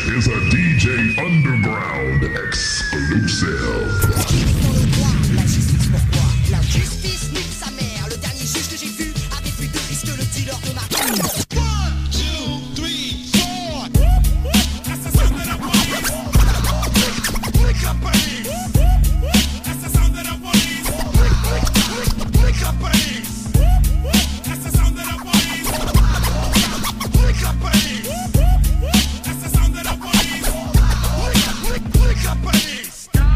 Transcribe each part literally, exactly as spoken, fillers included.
is a D J Underground exclusive. La justice, pourquoi? La justice nique sa mère. Le dernier juge que j'ai vu avait plus de risque que le dealer de ma one, two, three, four. That's the sound that I want. Wake up, police. That's the sound that I want. Wake up, police. That's the sound that I want. Wake up, police. That's the sound that I want. Wake up, police.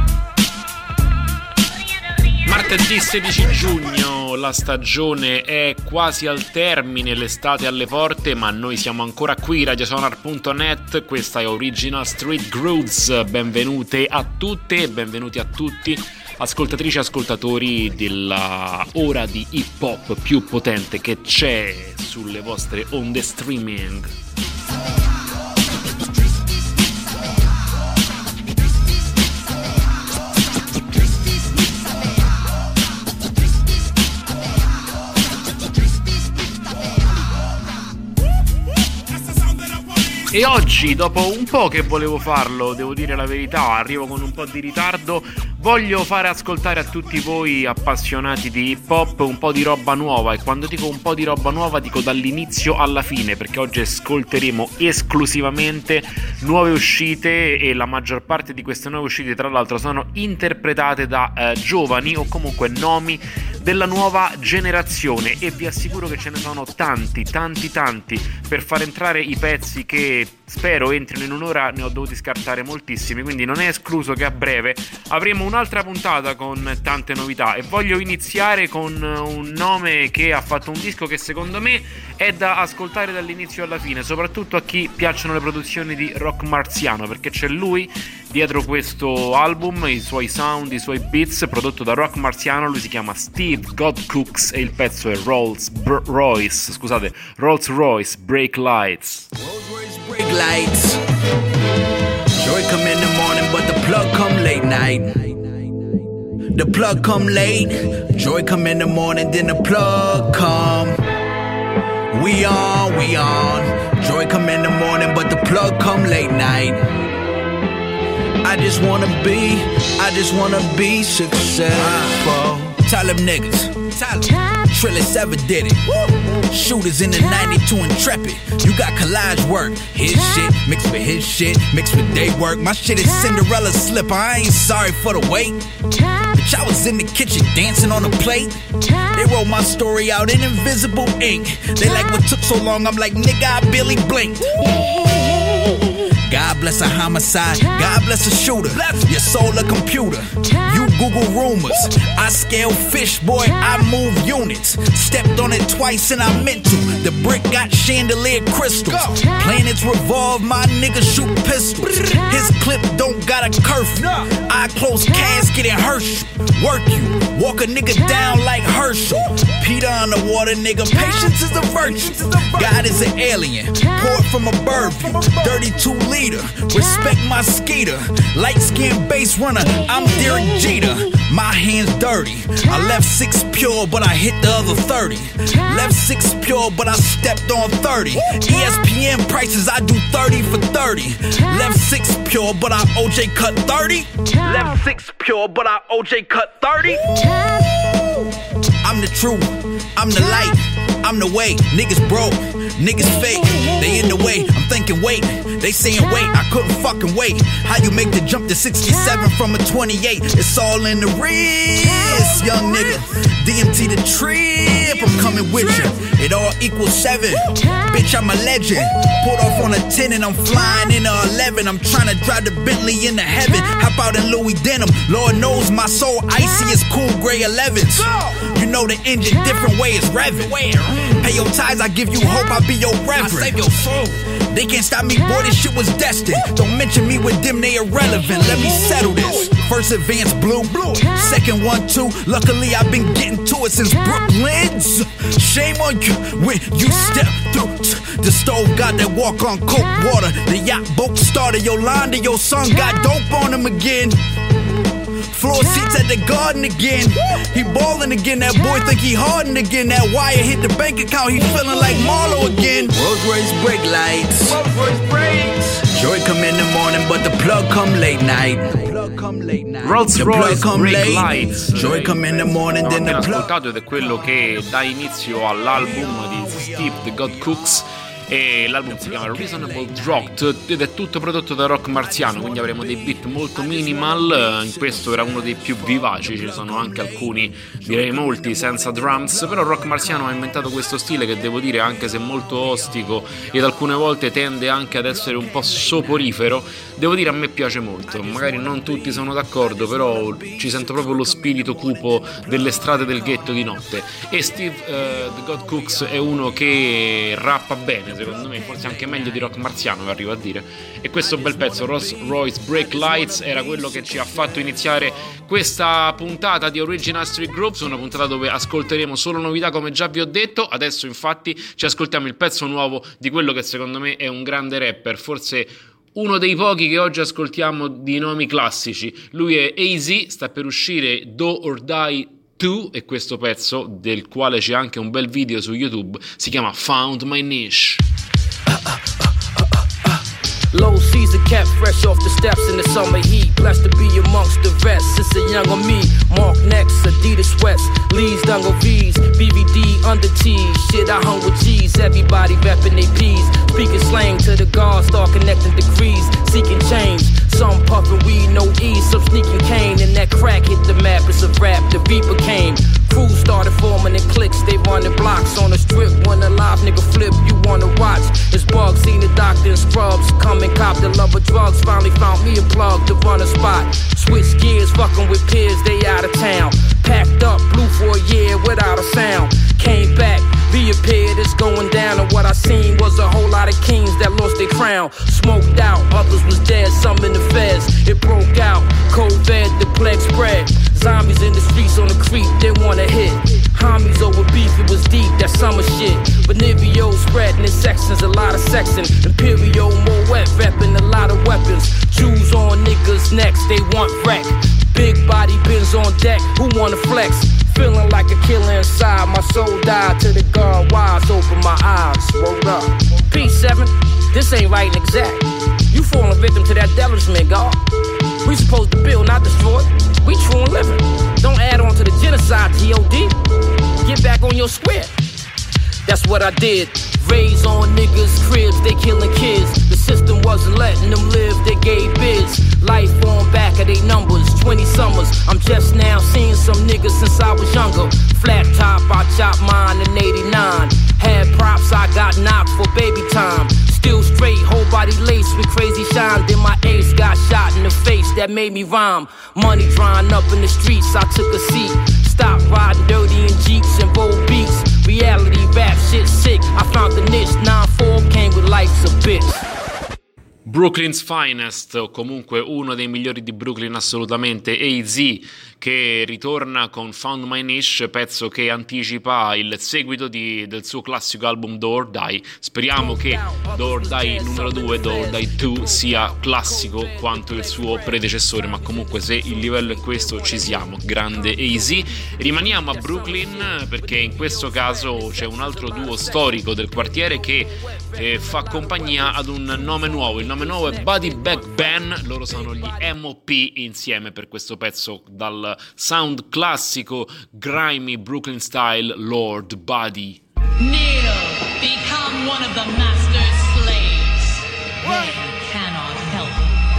Martedì sedici giugno, la stagione è quasi al termine, l'estate alle porte, ma noi siamo ancora qui, radiosonar punto net, questa è Original Street Grooves, benvenute a tutte e benvenuti a tutti, ascoltatrici e ascoltatori della ora di hip hop più potente che c'è sulle vostre onde streaming. E oggi, dopo un po' che volevo farlo, devo dire la verità, arrivo con un po' di ritardo, voglio fare ascoltare a tutti voi appassionati di hip hop un po' di roba nuova, e quando dico un po' di roba nuova dico dall'inizio alla fine, perché oggi ascolteremo esclusivamente nuove uscite e la maggior parte di queste nuove uscite tra l'altro sono interpretate da eh, giovani o comunque nomi della nuova generazione, e vi assicuro che ce ne sono tanti, tanti, tanti. Per far entrare i pezzi che spero entrino in un'ora ne ho dovuti scartare moltissimi, quindi non è escluso che a breve avremo un'altra puntata con tante novità, e voglio iniziare con un nome che ha fatto un disco che secondo me è da ascoltare dall'inizio alla fine, soprattutto a chi piacciono le produzioni di Rock Marziano, perché c'è lui dietro questo album, i suoi sound, i suoi beats, prodotto da Rock Marziano. Lui si chiama Steve God Cooks e il pezzo è Rolls Br- Royce, scusate, Rolls Royce Break Lights. Break lights. Joy come in the morning, but the plug come late night. The plug come late. Joy come in the morning, then the plug come. We on, we on. Joy come in the morning, but the plug come late night. I just wanna be, I just wanna be successful. Tell them niggas, tell them. Trillis ever did it. Woo. Shooters in the ninety-two Intrepid. You got collage work. His shit mixed with his shit, mixed with day work. My shit is Cinderella slipper. I ain't sorry for the wait. Bitch, I was in the kitchen dancing on a plate. They wrote my story out in invisible ink. They like what took so long. I'm like, nigga, I barely blinked. God bless a homicide, God bless a shooter. Your soul a computer, you Google rumors. I scale fish, boy, I move units. Stepped on it twice and I meant to. The brick got chandelier crystals. Planets revolve, my niggas shoot pistols. His clip don't got a curfew. I close casket and Herschel. Work you, walk a nigga down like Herschel. Peter underwater, nigga, patience is a virtue. God is an alien, poured from a bird view. thirty-two leader, respect my skeeter. Light skinned base runner, I'm Derek Jeter. My hands dirty, I left six pure, but I hit the other thirty. Left six pure, but I stepped on thirty. E S P N prices, I do thirty for thirty. Left six pure, but I O J cut thirty. Left six pure, but I O J cut thirty. I'm the truth, I'm the light, I'm the way. Niggas broke, niggas fake, they in the way. I'm thinking wait, they saying wait, I couldn't fucking wait. How you make the jump to sixty-seven from a twenty-eight? It's all in the wrist, young nigga. D M T the trip, I'm coming with you. It all equals seven, bitch, I'm a legend. Pulled off on a ten and I'm flying in a eleven. I'm trying to drive the Bentley into heaven. Hop out in Louis denim, Lord knows my soul icy as cool gray elevens. You know the engine different way it's revving. Pay your tithes, I give you hope, I'll be your reverend. I save your soul. They can't stop me, boy, this shit was destined. Don't mention me with them, they irrelevant. Let me settle this. First advance blue, second one two. Luckily I've been getting to it since Brooklyn's. Shame on you when you step through the stove. Got that walk on coke water. The yacht boat started. Yolanda, your son got dope on him again. Floor seats at the Garden again. He ballin' again. That boy think he hardin' again. That wire hit the bank account. He feelin' like Marlo again. Rolls Royce brake lights. Rolls Royce brakes. Joy come in the morning, but the plug come late night. Rolls Royce Break Lights. Joy come in the morning, then the plug. Ascoltato ed è quello che dà inizio all'album di Steve The God Cooks. E l'album si chiama Reasonable Dropped ed è tutto prodotto da Rock Marciano, quindi avremo dei beat molto minimal. In questo era uno dei più vivaci, ci sono anche alcuni, direi molti, senza drums, però Rock Marciano ha inventato questo stile che devo dire, anche se molto ostico ed alcune volte tende anche ad essere un po' soporifero, devo dire a me piace molto. Magari non tutti sono d'accordo, però ci sento proprio lo spirito cupo delle strade del ghetto di notte. E Steve uh, The God Cooks è uno che rappa bene, secondo me, forse anche meglio di Rock Marciano, vi arrivo a dire. E questo bel pezzo, Rolls Royce Break Lights, era quello che ci ha fatto iniziare questa puntata di Original Street Groups, una puntata dove ascolteremo solo novità, come già vi ho detto. Adesso infatti ci ascoltiamo il pezzo nuovo di quello che secondo me è un grande rapper, forse uno dei pochi che oggi ascoltiamo di nomi classici. Lui è A Z, sta per uscire Do or Die due e questo pezzo, del quale c'è anche un bel video su YouTube, si chiama Found My Niche. Low season kept fresh off the steps in the summer heat. Blessed to be amongst the vets. Since a younger me, Mark necks, Adidas sweats, Lee's Dungle V's, B V D under T's. Shit, I hung with G's. Everybody reppin' they P's. Speaking slang to the guards, start connecting degrees, seeking change. Some puffin' weed, no ease, some sneaking cane. And that crack hit the map, it's a rap, the Reaper came. Crews started forming in cliques, they running blocks on the strip. When a live nigga flip, you wanna watch. It's bugs, seen the doctor in scrubs. Come and cop the love of drugs, finally found me a plug to run a spot. Switch gears, fucking with peers, they out of town. Packed up, blew for a year without a sound. Came back, reappeared, it's going down. And what I seen was a whole lot of kings that lost their crown. Smoked out, others was dead, some in the feds. It broke out, COVID, the plague spread. Zombies in the streets on the creek, they wanna hit. Homies over beef, it was deep, that summer shit. Benivio spreading in sections, a lot of sexing. Imperial, more wet, repping a lot of weapons. Jews on niggas' necks, they want wreck. Big body bins on deck, who wanna flex? Feeling like a killer inside, my soul died to the guard wise, open my eyes, rolled up. P seven, this ain't right and exact. You falling victim to that devilishment, God. We supposed to build, not destroy. We true and living. Don't add on to the genocide, G O D. Get back on your square. That's what I did. Raise on niggas' cribs, they killing kids. The system wasn't letting them live, they gave bids. Life on back of they numbers, twenty summers. I'm just now seeing some niggas since I was younger. Flat top, I chopped mine in eighty-nine. Had props, I got knocked for baby time. Still straight, whole body laced with crazy shine. Then my ace got shot in the face, that made me rhyme. Money drying up in the streets, I took a seat. Stop riding dirty in Jeeps and bold beats. Reality rap shit sick, I found the niche. nine four came with life's a bitch. Brooklyn's Finest, o comunque uno dei migliori di Brooklyn assolutamente, A Z, che ritorna con Found My Niche, pezzo che anticipa il seguito di, del suo classico album Do or Die. Speriamo che Do or Die numero due, Do or Die due, sia classico quanto il suo predecessore, ma comunque se il livello è questo ci siamo. Grande A Z. Rimaniamo a Brooklyn perché in questo caso c'è un altro duo storico del quartiere che eh, fa compagnia ad un nome nuovo. Il nome nuovo è Buddy Back Band, loro sono gli M O P insieme per questo pezzo dal sound classico grimy Brooklyn style, Lord Buddy. Kneel, become one of the master's slaves. They cannot help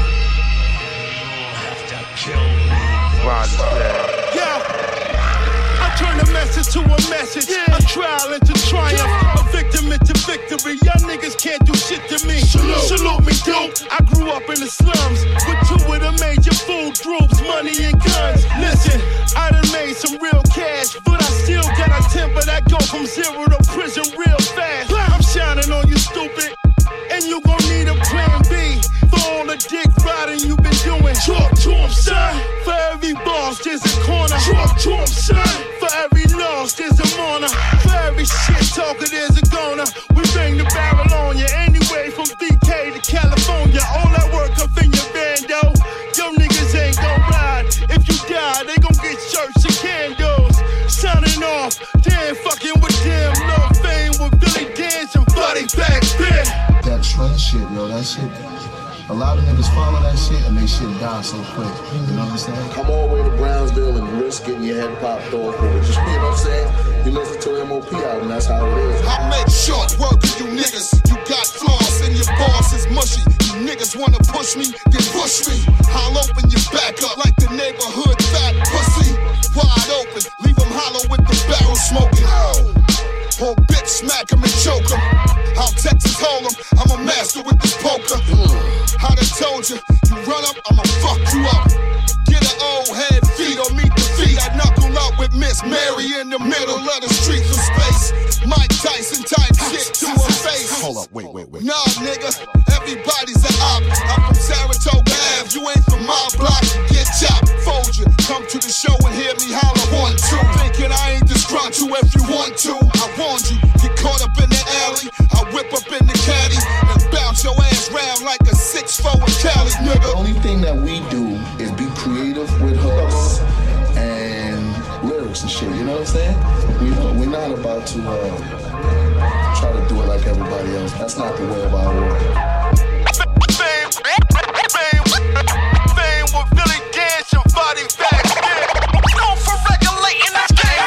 you. Have to kill me. Yeah. I turn a message to a message, yeah. A trial into triumph, yeah. A victim into victory. Y'all niggas can't do shit to me. Salute, Salute me, dope. I grew up in the slums with two of the major food groups, money and guns. Listen, I done made some real cash, but I still got a temper that go from zero to prison real fast. I'm shining on you, stupid, and you gon' need a plan B for all the dick riding you been doing. Talk to him, son. For every boss, there's a corner. Talk to him, son. For every loss, there's a mourner. For every shit talker, there's a goner. We bring the barrel on you anyway, from B K to California. All that work of shit, yo. That shit. A lot of niggas follow that shit and they shit die so quick. You know what I'm saying? Come all the way to Brownsville and risk getting your head popped off with it. Just, you know what I'm saying? You listen to M O P album, that's how it is. I make short work of you niggas. You got flaws and your boss is mushy. You niggas wanna push me, then push me. I'll open your back up like the neighborhood fat pussy. Wide open, leave them hollow with the barrel smoking. Oh, bitch, smack him and choke him. I'll Texas hold him, I'm a master with this poker. I done told you, you run up, I'ma fuck you up. Get an old head feet or meet the feet. I knuckle up with Miss Mary in the middle of the street for space. Mike Tyson type shit to her face. Hold up, wait, wait, wait. Nah, nigga, everybody's an op. I'm from Saratoga Ave, you ain't from my block. Get chopped, fold you. Come to the show and hear me holler one, two. Thinking I ain't disgruntled if you want to. I warned you, get caught up in the alley. I whip up in the caddy and bounce your ass round like a six four in Cali, nigga. The only thing that we do is be creative with hooks and lyrics and shit, you know what I'm saying? We, we're not about to uh, try to do it like everybody else. That's not the way of our world. Fame, fame, fame with Billy Dance and body back. Known for regulating this game.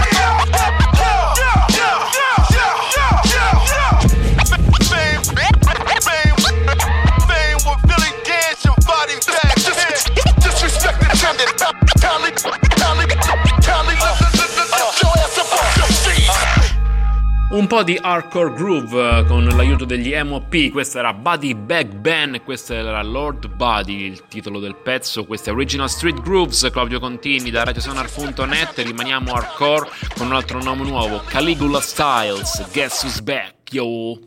Fame, fame, fame with Billy Dance and body back. Disrespect intended. Tally, tally, tally, your ass up off your feet. Un po' di hardcore groove con l'aiuto degli M O P. Questa era Buddy Bag Band e questo era Lord Buddy, il titolo del pezzo. Questa è Original Street Grooves. Claudio Contini da radiosonar punto net. Rimaniamo hardcore con un altro nome nuovo, Caligula Styles, Guess Who's Back, yo.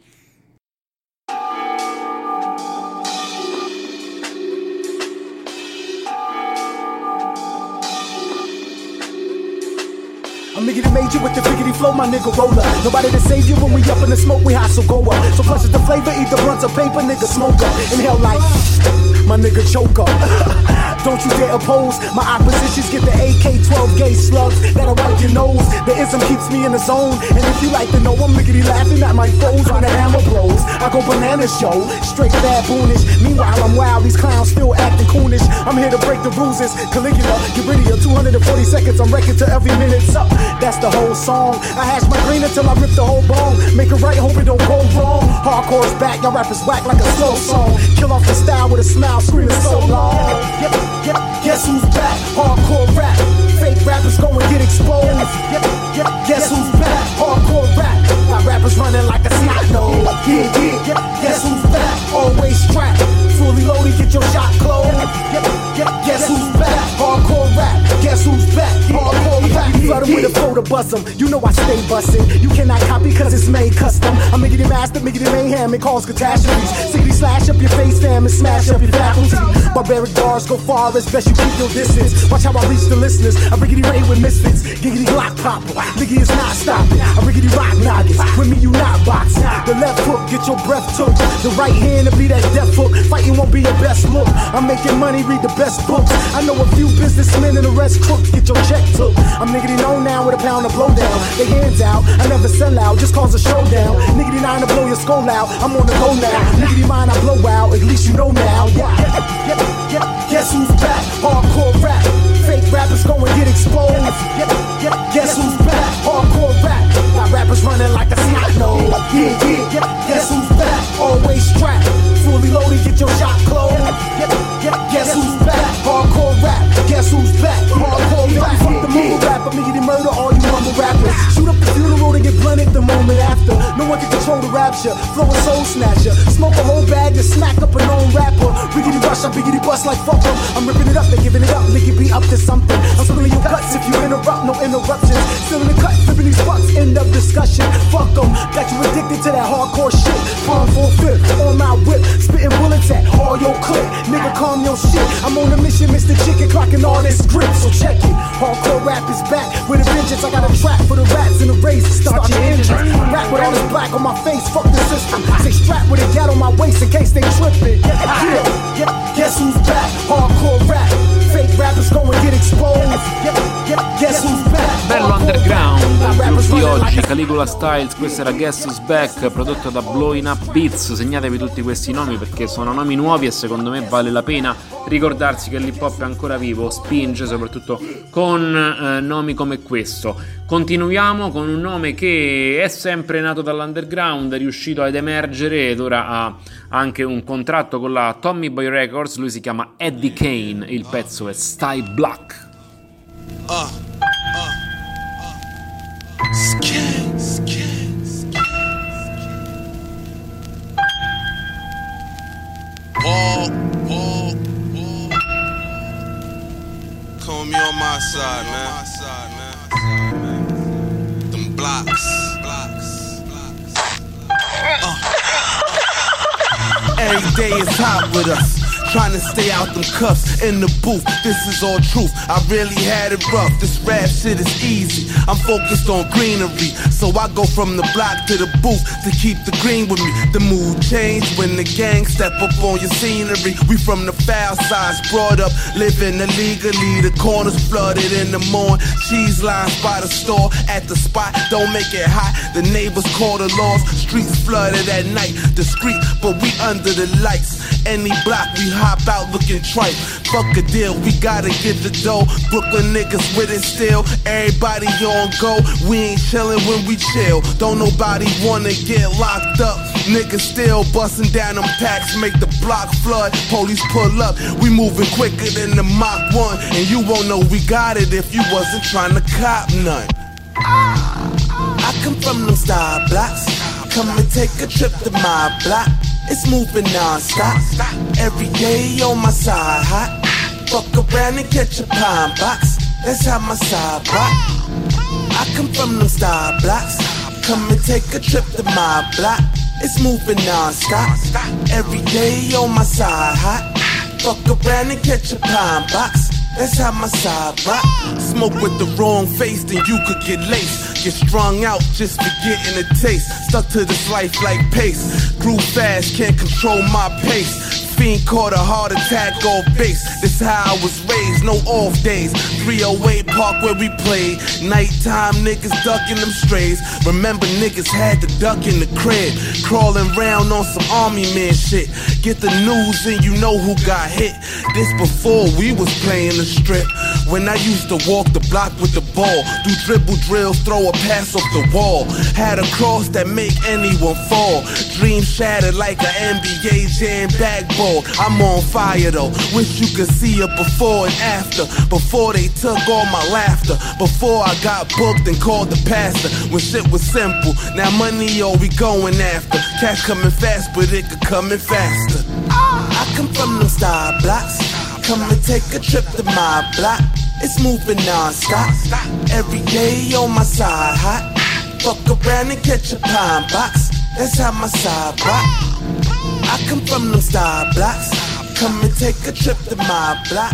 I'm nigga that made you with the biggity flow, my nigga roller. Nobody to save you when we up in the smoke, we hot, so go up. So plus it's the flavor, eat the blunts of paper, nigga smoke up. Inhale like, my nigga choke up. Don't you dare oppose, my oppositions get the A K twelve gauge slugs that'll wipe your nose. The ism keeps me in the zone, and if you like to know, I'm niggity laughing at my foes when the hammer blows. I go banana show, straight baboonish. Meanwhile I'm wild, these clowns still acting coonish. I'm here to break the rules, it's Caligula, get rid of your two hundred forty seconds, I'm wrecking till every minute's up. That's the whole song. I hash my green until I rip the whole bone. Make it right, hope it don't go wrong. Hardcore's back, y'all rappers whack like a slow song. Kill off the style with a smile, screaming so long. Yep, yep, guess who's back? Hardcore rap. Fake rappers go and get exposed. Yep, yep, guess who's back? Hardcore rap. My rappers running like a snot nose. Yeah, yeah, yep, guess who's back? Always strapped. Fully loaded, get your shot closed. Yep, yep, guess who's back? Hardcore rap. Guess who's back? Hardcore rap. You flood 'em with a flow to bust 'em. You know I stay bustin'. You cannot copy cause it's made custom. I'm making it master, making it mayhem, it cause catastrophes. Sickly slash up your face, fam, and smash up your faculty. Barbaric bars go far, as best you keep your distance. Watch how I reach the listeners. I riggedy raid with misfits. Giggity block popper. Nigga is not stopping. I riggedy rock noggins. With me, you not boxing. The left hook, get your breath took. The right hand to be that death hook. Fighting won't be your best look. I'm making money, read the best books. I know a few businessmen and the rest crooks. Get your check took. I'm niggity known now with a pound of blow down. They hands out. I never sell out, just cause a showdown. Niggity nine to blow your skull out. I'm on the go now. Niggity mine, I blow out. At least you know now. Yeah, yeah, yeah, yeah. Guess who's back? Hardcore rap. Fake rappers go and get exposed. Yeah, yeah, guess who's back? Hardcore rap. My rappers running like a snot nose. Yeah, yeah, yeah. Guess who's back? Always strapped. Fully loaded, get your shot closed. Yeah, yeah, guess who's back? Hardcore rap. Guess who's back? Hardcore rap. Fuck the mumble rap, I'm nigga murder all you mumble rappers. Shoot up the funeral to get blunted the moment after. No one can control the rapture. Flow a soul snatcher. Smoke a whole bag to smack up a known rapper. Biggity rush, I biggity bust like fuck em. I'm ripping it up, they giving it up. Nigga be up to something. I'm spilling your guts if you interrupt, no interruptions. Still in the cut, flipping these fucks, end of discussion. Fuck em, got you addicted to that hardcore shit. Palm full fifth, on my whip. Spitting bullets at all your clip. Nigga calm your shit. I'm on a mission, Mister Chicken, clocking all this grip. So check it. Hardcore rap is back with a vengeance. I got a trap for the rats in the race. Start your engine. Rap with all this black on my face. Fuck the system. Say strap with a gat on my waist in case they trippin'. Yeah, yeah. Guess who's back? Hardcore rap. Fake rappers go and get exposed. Yeah, yeah. Guess who's back? Bello underground, di oggi, Caligula Styles, questa era Guess Who's Back, prodotto da Blowing Up Beats. Segnatevi tutti questi nomi perché sono nomi nuovi e secondo me vale la pena ricordarsi che l'hip hop è ancora vivo, spinge soprattutto con eh, nomi come questo. Continuiamo con un nome che è sempre nato dall'underground, è riuscito ad emergere ed ora ha anche un contratto con la Tommy Boy Records. Lui si chiama Eddie Kane, il pezzo è Style Black. Uh, uh, uh. Skin, skin, skin. Ball, ball, ball. Call me on my side, man. My side, man. Them blocks, blocks, blocks. Uh. Every day is hot with us. Trying to stay out them cuffs in the booth. This is all truth. I really had it rough. This rap shit is easy. I'm focused on greenery, so I go from the block to the booth to keep the green with me. The mood changed when the gang step up on your scenery. We from the foul sides, brought up living illegally. The corners flooded in the morning. Cheese lines by the store. At the spot, don't make it hot. The neighbors call the laws. Streets flooded at night. Discreet, but we under the lights. Any block we hop out looking trite. Fuck a deal, we gotta get the dough. Brooklyn niggas with it still. Everybody on go. We ain't chillin' when we chill. Don't nobody wanna get locked up. Niggas still bustin' down them packs, make the block flood. Police pull up, we moving quicker than the Mach one. And you won't know we got it if you wasn't trying to cop none. I come from them style blocks. Come and take a trip to my block. It's moving non-stop. Every day on my side hot. Fuck around and catch a pine box. That's how my side rock. I come from them style blocks. Come and take a trip to my block. It's moving non-stop. Every day on my side hot. Fuck around and catch a pine box. That's how my side rock. Smoke with the wrong face, then you could get laced. Get strung out just for getting a taste. Stuck to this life like pace. Grew fast, can't control my pace. Fiend caught a heart attack off base. This how I was raised, no off days. three oh eight Park where we played. Nighttime niggas ducking them strays. Remember niggas had to duck in the crib. Crawling round on some army man shit. Get the news and you know who got hit. This before we was playing the strip. When I used to walk the block with the ball. Do dribble drills, throw a pass off the wall. Had a cross that make anyone fall. Dreams shattered like an N B A jam backball. I'm on fire though, wish you could see it before and after. Before they took all my laughter. Before I got booked and called the pastor. When shit was simple, now money all we going after. Cash coming fast, but it could come in faster. I come from them style blocks. Come and take a trip to my block. It's moving non-stop. Every day on my side hot. Fuck around and catch a pine box. That's how my side rock. I come from them style blocks. Come and take a trip to my block.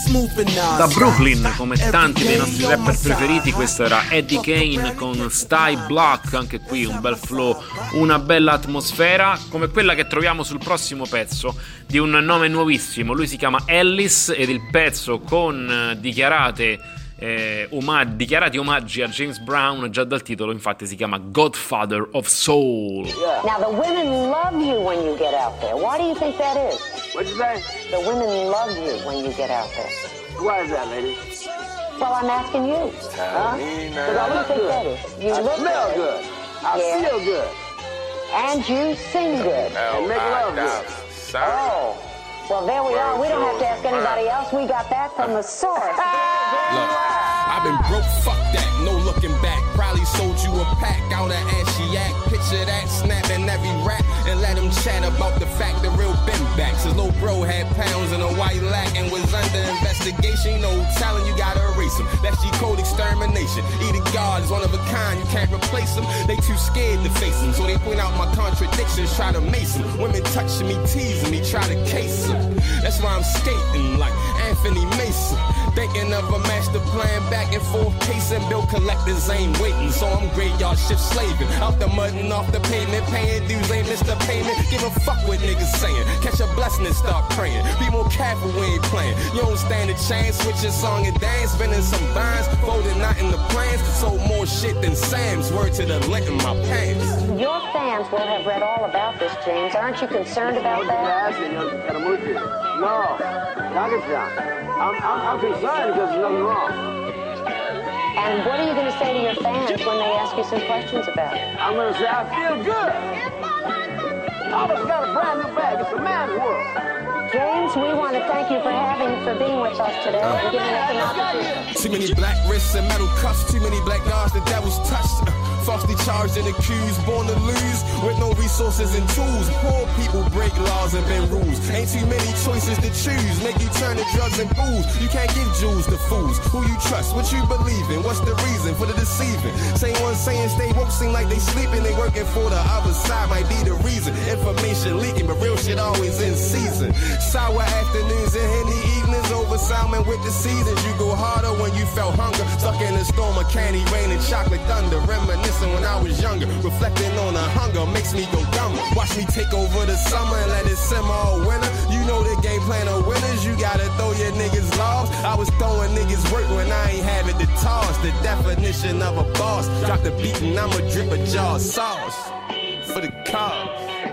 Da Brooklyn, come tanti dei nostri rapper preferiti, questo era Eddie Kane con Style Black. Anche qui un bel flow, una bella atmosfera, come quella che troviamo sul prossimo pezzo di un nome nuovissimo. Lui si chiama Ellis ed il pezzo con dichiarate eh, omaggi, dichiarati omaggi a James Brown, già dal titolo infatti si chiama Godfather of Soul. Yeah. Now the women love you when you get out there. Why do you think that is? What'd you say? The women love you when you get out there. Why is that, lady? Well, I'm asking you. Huh? Me, man. What do you think that is? You I look smell good. good. I Yeah. feel good. And you sing good. And make love good. Oh. Well, there we are. We don't have to ask anybody else. We got that from the source. Look, I've been broke, fuck that, no looking back. Probably sold you a pack out of Ashiac. Picture that, snapping every rap and let him chat about the fact the real been back. His little bro had pounds in a white lack and was under investigation. No talent, you gotta erase him. That's G-code extermination. Either God is one of a kind, you can't replace him. They too scared to face him, so they point out my contradictions, try to mace him. Women touching me, teasing me, try to case him. That's why I'm skating like Anthony Mason. Thinking of a master plan, back and forth pacing. Bill collectors ain't waiting, so I'm graveyard shift slaving. Out the mud and off the pavement, paying dues ain't missed a payment. Give a fuck what niggas saying. Catch a blessing and start praying. Be more careful when you playing. You don't stand a chance. Switch your song and dance, spinning some vines, folding not in the plans. Sold more shit than Sam's. Word to the lint in my pants. Your fans will have read all about this, James. Aren't you concerned about that? No, I'm, I'm, I'm concerned because there's nothing wrong. And what are you going to say to your fans when they ask you some questions about it? I'm going to say, I feel good. I almost got a brand new bag. It's a man's world. James, we want to thank you for having, for being with us today and giving us an opportunity. Too many black wrists and metal cuffs, too many black guards the devil's touched. Falsely charged and accused, born to lose, with no resources and tools. Poor people break laws and bend rules. Ain't too many choices to choose, make you turn to drugs and booze. You can't give jewels to fools. Who you trust, what you believe in, what's the reason for the deceiving? Same one saying stay woke, seem like they sleeping, they working for the other side, might be the reason. Information leaking, but real shit always in season. Sour afternoons and henny evenings over salmon with the seasons. You go harder when you felt hunger, stuck in a storm of candy rain and chocolate thunder, reminiscing when I was younger, reflecting on the hunger makes me go dumber. Watch me take over the summer and let it simmer all winter. You know the game plan of winners, you gotta throw your niggas lost. I was throwing niggas work when I ain't having the toss. The definition of a boss, drop the beat and I'ma drip a jar of sauce for the cause.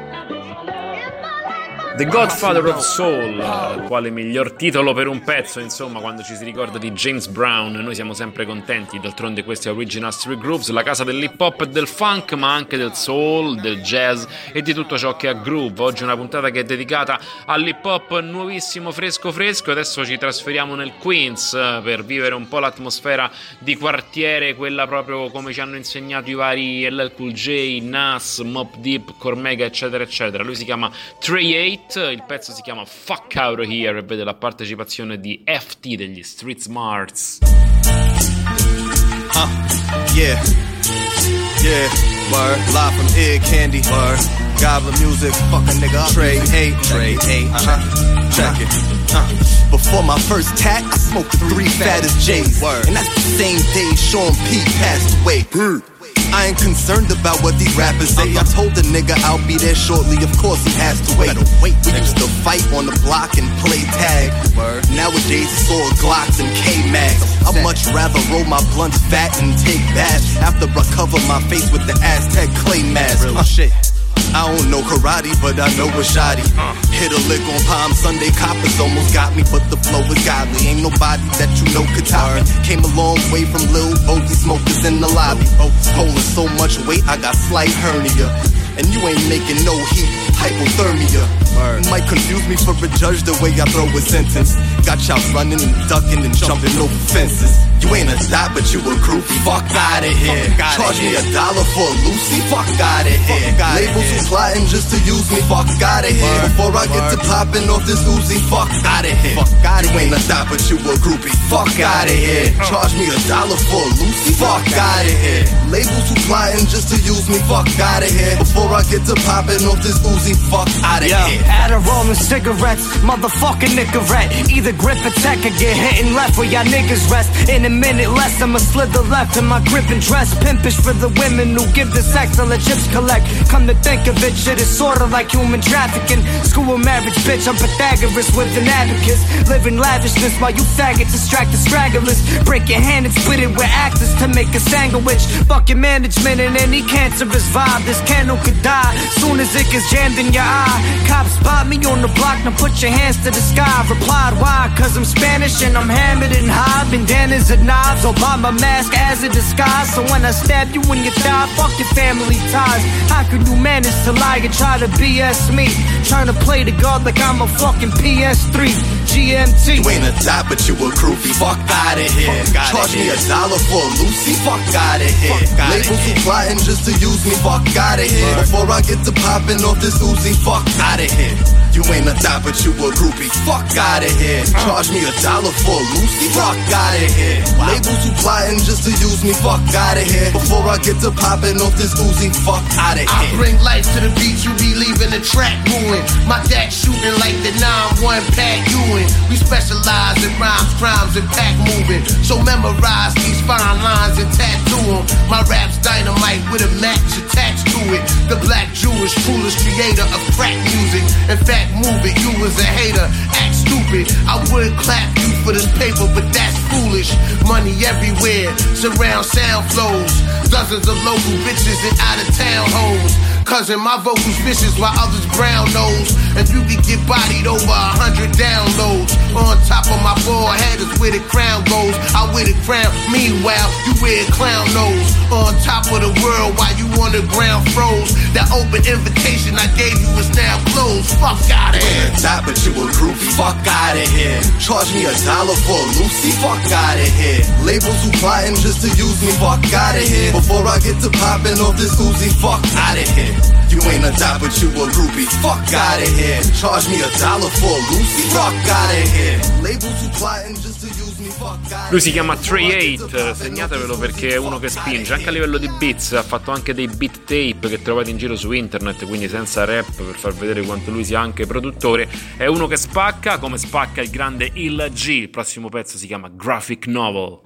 The Godfather of Soul, quale miglior titolo per un pezzo, insomma, quando ci si ricorda di James Brown noi siamo sempre contenti. D'altronde questi Original Street Grooves, la casa dell'hip hop e del funk, ma anche del soul, del jazz e di tutto ciò che ha groove. Oggi una puntata che è dedicata all'hip hop nuovissimo, fresco fresco. Adesso ci trasferiamo nel Queens per vivere un po' l'atmosfera di quartiere, quella proprio come ci hanno insegnato i vari L L Cool J, Nas, Mobb Deep, Cormega eccetera eccetera. Lui si chiama Trey Eight, il pezzo si chiama Fuck Out of Here e vede la partecipazione di F T degli Street Smarts. Uh, yeah, yeah, word, live from Ear Candy, word, Goblin Music, fuck a nigga up, Trey eight, Trey eight, uh-huh, check it, uh. Before my first tack, I smoked three fattest J's, word, and that's the same day Sean P passed away, mm. I ain't concerned about what these rappers say. I told the nigga I'll be there shortly. Of course he has to wait. wait we used to fight on the block and play tag. Word. Nowadays it's all Glocks and K-Mags. I'd much rather roll my blunts fat and take baths after I cover my face with the Aztec clay mask. Real uh, shit. I don't know karate, but I know a shoddy. Uh. Hit a lick on Palm Sunday, coppers almost got me, but the flow is godly. Ain't nobody that you know could top me. Came a long way from Lil Bogey smokers in the lobby. Holding so much weight, I got slight hernia. And you ain't making no heat, hypothermia. Word. Might confuse me for a judge the way I throw a sentence. Got y'all running and ducking and jumping over fences. You ain't a dot, but you a groupie. Fuck outta here. Fuck Charge me a dollar for a Lucy. Fuck outta here. Fuck Labels who plotting just to use me. Fuck outta here. Word. Before I get Word. to popping off this Uzi. Fuck outta here. Fuck outta you ain't a dot, but you a groupie. Fuck outta here. Uh. Charge me a dollar for a Lucy. Fuck outta here. Labels who plotting just to use me. Fuck outta here. Before I get to popping off this Uzi. Fuck outta Yo, here. Adderall and cigarettes, motherfucking Nicorette. Either grip attack or get hit and left where y'all niggas rest. In a minute less, I'ma slither left in my grip and dress. Pimpish for the women who give the sex till the chips collect. Come to think of it, shit is sorta like human trafficking. School marriage, bitch, I'm Pythagoras with an abacus. Living lavishness while you faggots distract the stragglers. Break your hand and split it with actors to make a sandwich. Fucking management and any cancerous vibe. This candle could die soon as it gets jammed in your eye. Cops spot me on the block, now put your hands to the sky. Replied, why? Cause I'm Spanish and I'm hammered and high. Bandanas and knives, Obama mask as a disguise. So when I stab you when you die, fuck your family ties. How could you manage to lie and try to B S me? Trying to play the God like I'm a fucking P S three G M T. You ain't a dot, but you a groupie. Fuck outta here. Fuck Charge me here. a dollar for a Lucy. Fuck outta here. Fuck Labels who plotting just to use me. Fuck outta here. Word. Before I get to popping off this Uzi. Fuck outta here. You ain't a thot, but you a groupie. Fuck outta here. Charge me a dollar for a Lucy. Fuck outta here. Labels who plotting just to use me. Fuck outta here. Before I get to popping off this Uzi. Fuck outta here. I bring life to the beat, you be leaving the track ruined. My deck shooting like the nine one Pat Ewing. We specialize in rhymes, crimes, and pack moving. So memorize these fine lines and tattoo them. My rap's dynamite with a match attached to it. The black Jewish coolest creator of crack music. In fact, move it, you was a hater, act stupid. I would clap you for this paper, but that's foolish. Money everywhere, surround sound flows. Dozens of local bitches and out of town hoes. Cousin, my vocals vicious while others brown nose. And you can get bodied over a hundred downloads. On top of my bald head is where the crown goes. I wear the crown, meanwhile, you wear a clown nose. On top of the world while you on the ground froze. That open invitation I gave you is now closed. Fuck outta here. You ain't a thot, but you a groupie. Fuck outta here. Charge me a dollar for a Lucy. Fuck outta here. Labels who plotting just to use me. Fuck outta here. Before I get to popping off this Uzi. Fuck outta here. You ain't a thot, but you a groupie. Fuck outta here. Charge me a dollar for a Lucy. Fuck outta here. Labels who plotting just to use me. Fuck outta here. Lui si chiama Trey otto, segnatevelo perché è uno che spinge anche a livello di beats. Ha fatto anche dei beat tape che trovate in giro su internet, quindi senza rap, per far vedere quanto lui sia anche produttore. È uno che spacca come spacca il grande Il G. Il prossimo pezzo si chiama Graphic Novel.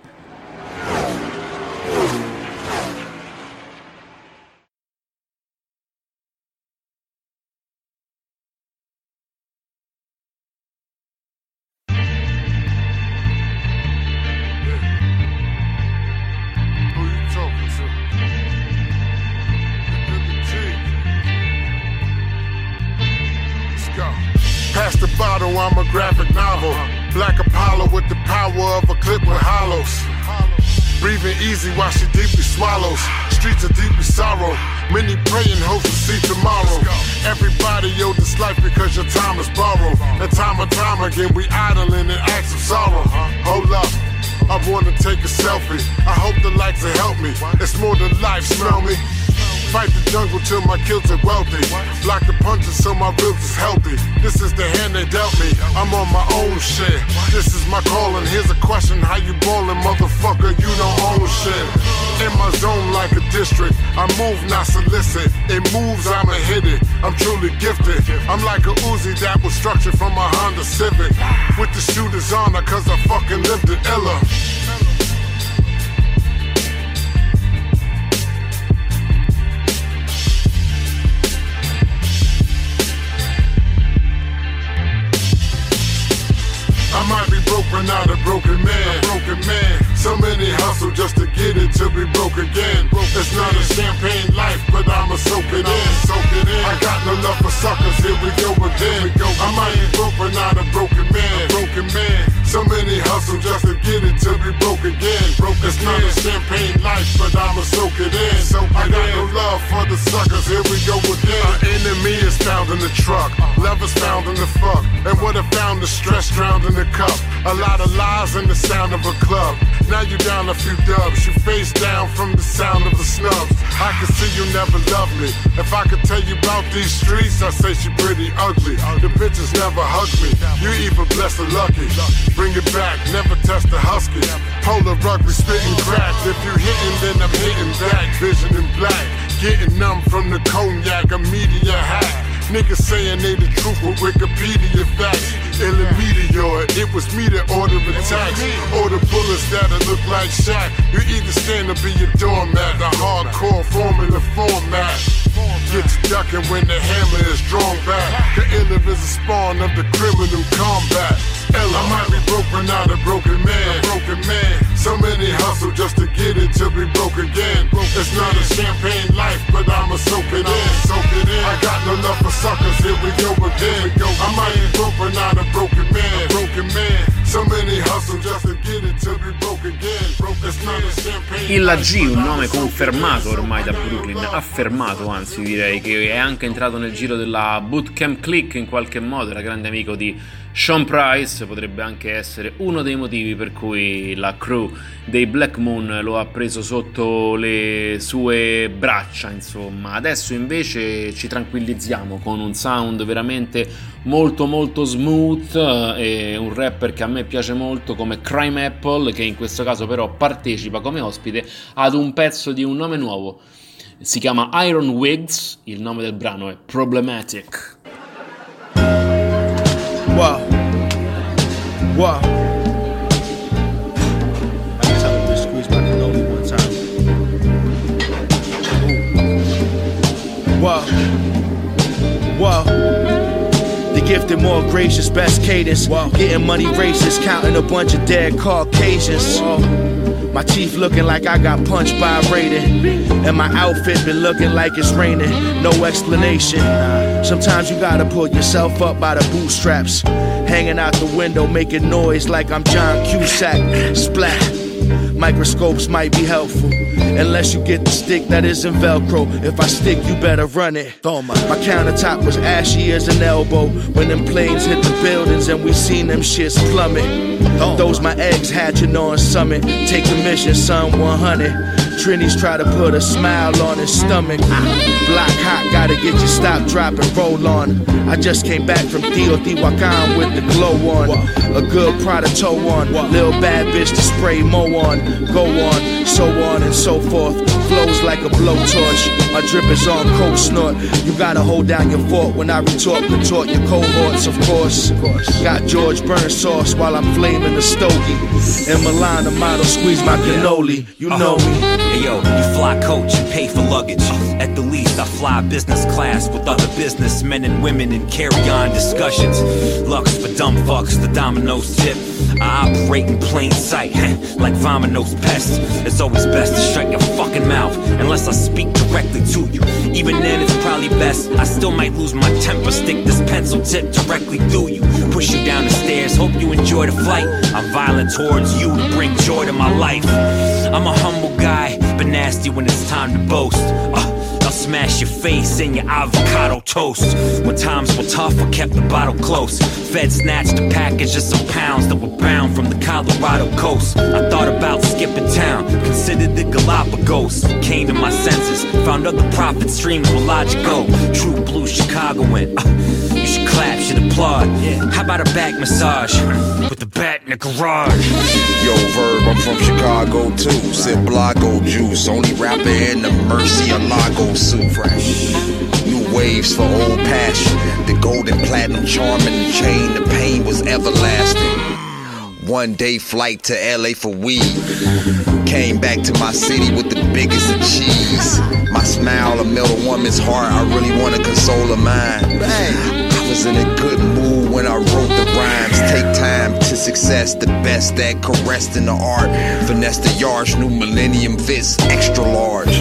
Pass the bottle, I'm a graphic novel. Black Apollo with the power of a clip with hollows. Breathing easy while she deeply swallows. Streets are deeply sorrow. Many praying hopes to see tomorrow. Everybody owed this life because your time is borrowed. And time and time again we idling in acts of sorrow. Hold up, I wanna take a selfie. I hope the lights will help me. It's more than life, smell me. Fight the jungle till my kills are wealthy. Block the punches so my ribs is healthy. This is the hand they dealt me. I'm on my own shit. This is my calling. Here's a question: how you ballin', motherfucker? You don't own shit. In my zone like a district. I move, not solicit. It moves, I'ma hit it. I'm truly gifted. I'm like a Uzi that was structured from a Honda Civic. With the shooter's honor, cause I fucking lived it illa. I might be broke but not a broken man. A broken man. So many hustle just to get it to be broke again. It's not a champagne life, but I'ma soak it in. Soak it in. I got no love for suckers. Here we go again. I might be broke but not a broken man. A broken man. So many hustle just to get it to be broke again. Broke it's not a champagne life, but I'ma soak it in. So I got no love for the suckers. Here we go again. Our enemy is found in the truck. Love is found in the fuck. And what I found is stress drowned in the cup. A lot of lies and the sound of a club. Now you down a few dubs. You face down from the sound of the snubs. I can see you never loved me. If I could tell you about these streets, I'd say she pretty ugly. The bitches never hug me. You even blessed or lucky. Bring it back, never test the husky. Polar rugby spitting crack. If you hitting, then I'm hitting back. Vision in black. Getting numb from the cognac, a media hack. Niggas saying they the truth with Wikipedia facts. In the meteor, it was me that ordered attacks. Or the bullets that'll look like Shaq. You either stand or be a doormat. The hardcore formula format. Get you ducking when the hammer is drawn back. The iller is a spawn of the criminal combat. Ella, I might be broke but not a broken man. A broken man. So many hustle just to get it to be broke again. It's not a champagne life, but I'ma soak it in. Soak it in. I got no love for suckers. Here we go again. I might be broke but not a broken man. A broken man. So many hustle just to get it to be broke again. It's not a champagne. Il G, un nome confermato ormai da Brooklyn, affermato anzi direi, che è anche entrato nel giro della Bootcamp Click in qualche modo, era grande amico di Sean Price potrebbe anche essere uno dei motivi per cui la crew dei Black Moon lo ha preso sotto le sue braccia, insomma. Adesso invece ci tranquillizziamo con un sound veramente molto molto smooth e un rapper che a me piace molto come Crime Apple, che in questo caso però partecipa come ospite ad un pezzo di un nome nuovo. Si chiama Iron Wigs, il nome del brano è Problematic. Wow. Wow. I guess I would just squeeze my cannoli one time. Ooh. Wow. Wow. The gifted, more gracious, best cadence. Wow. Getting money racist, counting a bunch of dead Caucasians. Wow. My teeth looking like I got punched by a Raiden. And my outfit been looking like it's raining. No explanation. Sometimes you gotta pull yourself up by the bootstraps. Hanging out the window, making noise like I'm John Cusack. Splat. Microscopes might be helpful, unless you get the stick that isn't Velcro. If I stick, you better run it. My countertop was ashy as an elbow when them planes hit the buildings and we seen them shits plummet. Those my eggs hatching on Summit. Take the mission, son, one hundred. Trinity's try to put a smile on his stomach. Block hot, gotta get your stop, drop, and roll on. I just came back from Teotihuacan with the glow on. A good Prada toe on. Lil' bad bitch to spray mo on. Go on, so on and so forth. Flows like a blowtorch. My drip is on coke snort. You gotta hold down your fort when I retort, contort your cohorts, of course. Got George Burns sauce while I'm flaming the stogie. In Milan, the model squeeze my cannoli. You know me. Hey yo, you fly coach and pay for luggage. At the least, I fly business class with other businessmen and women and carry on discussions. Lux for dumb fucks, the Domino's tip. I operate in plain sight, like Vomino's pest. It's always best to shut your fucking mouth, unless I speak directly to you. Even then, it's probably best. I still might lose my temper, stick this pencil tip directly through you. Push you down the stairs, hope you enjoy the flight. I'm violent towards you to bring joy to my life. I'm a humble guy, but nasty when it's time to boast. Uh, I'll smash your face in your avocado toast. When times were tough, I kept the bottle close. Fed snatched a package of some pounds that were bound from the Colorado coast. I thought about skipping town, considered the Galapagos. Came to my senses, found other profit streams were logical. True blue Chicagoan. Uh, you should clap, should applaud. How about a back massage with the bat in the garage? Yo, Verb, I'm from Chicago too. Sip Blago juice, only rapper in the Murcielago suit. Fresh. New waves for old passion. The golden platinum charm and the chain, the pain was everlasting. One day flight to L A for weed. Came back to my city with the biggest of cheese. My smile, a melt a woman's heart. I really wanna console her mind. I was in a good mood when I wrote the rhymes. Take time to success, the best that caressed in the art. Finesse the yards, new millennium fits, extra large.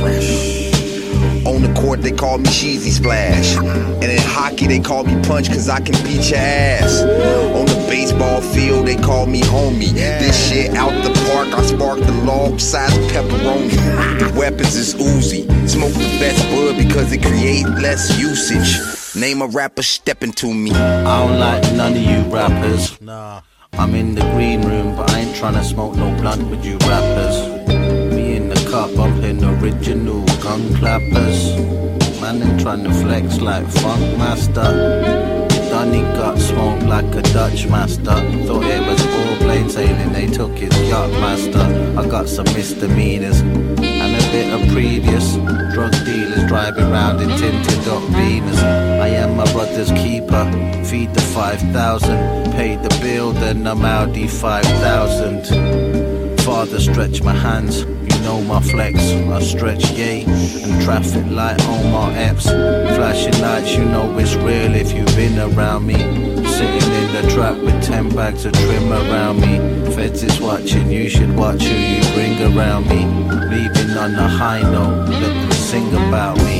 On the court they call me Cheesy Splash. And in hockey they call me Punch cause I can beat your ass. On the baseball field they call me homie. This shit out the park, I spark the log-sized pepperoni. Weapons is Uzi. Smoke the best bud because it create less usage. Name a rapper stepping to me. I don't like none of you rappers. Nah. I'm in the green room but I ain't tryna smoke no blunt with you rappers. Me in the cup bumping original gun clappers. Man ain't tryna flex like Funk Master. Dunny got smoked like a Dutch master. Thought it was all plain sailing, they took his yacht master. I got some misdemeanors and a bit of previous. Drug dealers driving round in tinted up Venus. I am my brother's keeper, feed the five thousand. Pay the bill, then I'm Audi five thousand. Father stretch my hands, you know my flex. I stretch yay, and traffic light on my F's. Flashing lights, you know it's real if you've been around me. Sitting in the trap with ten bags of trim around me. Feds is watching, you should watch who you bring around me. Leaving on a high note, let them sing about me.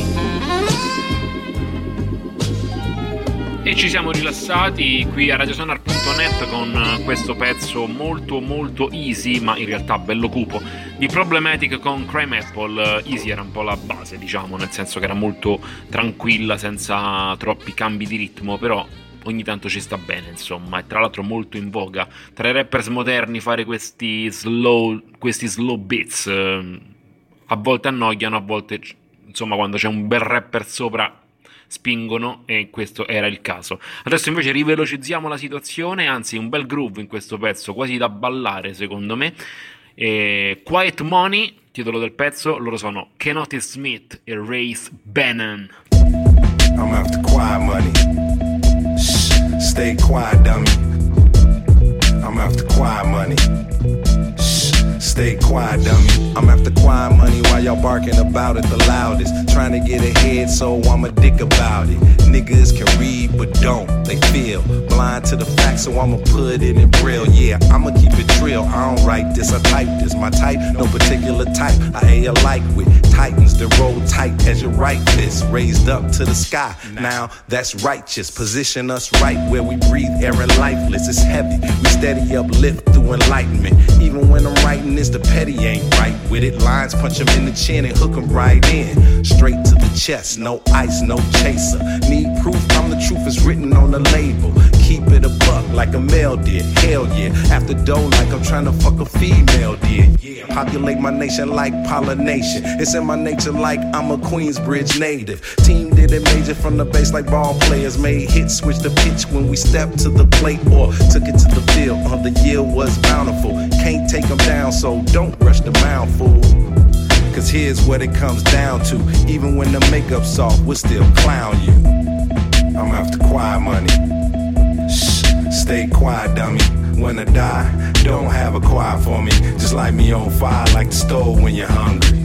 E ci siamo rilassati qui a radiosonar punto net con questo pezzo molto molto easy, ma in realtà bello cupo, di Problematic con Crime Apple. Easy era un po' la base, diciamo, nel senso che era molto tranquilla, senza troppi cambi di ritmo, però ogni tanto ci sta bene, insomma, e tra l'altro molto in voga tra i rappers moderni fare questi slow, questi slow beats, eh, a volte annoiano, a volte, insomma, quando c'è un bel rapper sopra spingono, e questo era il caso. Adesso invece rivelocizziamo la situazione, anzi un bel groove in questo pezzo, quasi da ballare secondo me. E Quiet Money, titolo del pezzo, loro sono Kenoti Smith e Race Bannon. I'm after quiet money. Shh, stay quiet, dummy. I'm after quiet money. Shh, stay quiet, dummy. I'm after quiet money while y'all barking about it the loudest. Trying to get ahead, so I'm a dick about it. Niggas can read but don't, they feel blind to the facts, so I'ma put it in braille. Yeah, I'ma keep it real. I don't write this, I type this. My type, no particular type. I A alike with titans that roll tight as your right fist, raised up to the sky. Now that's righteous. Position us right where we breathe air and lifeless. It's heavy. We steady uplift through enlightenment. Even when I'm writing this, the petty ain't right with it. Lines punch him in the chin and hook him right in. Straight to the chest, no ice, no chaser. Need proof I'm the truth is written on the label. Keep it a buck like a male did. Hell yeah. After dough like I'm trying to fuck a female did. Yeah. Populate my nation like pollination. It's in my nature like I'm a Queensbridge native. Team did it major from the base like ball players. Made hits, switch the pitch when we stepped to the plate or took it to the field. Uh, the yield was bountiful. Can't take them down, so don't rush the mound, fool. Cause here's what it comes down to. Even when the makeup's off, we'll still clown you. I'm after quiet money. Shh, stay quiet, dummy. When I die, don't have a quiet for me. Just light me on fire like the stove when you're hungry.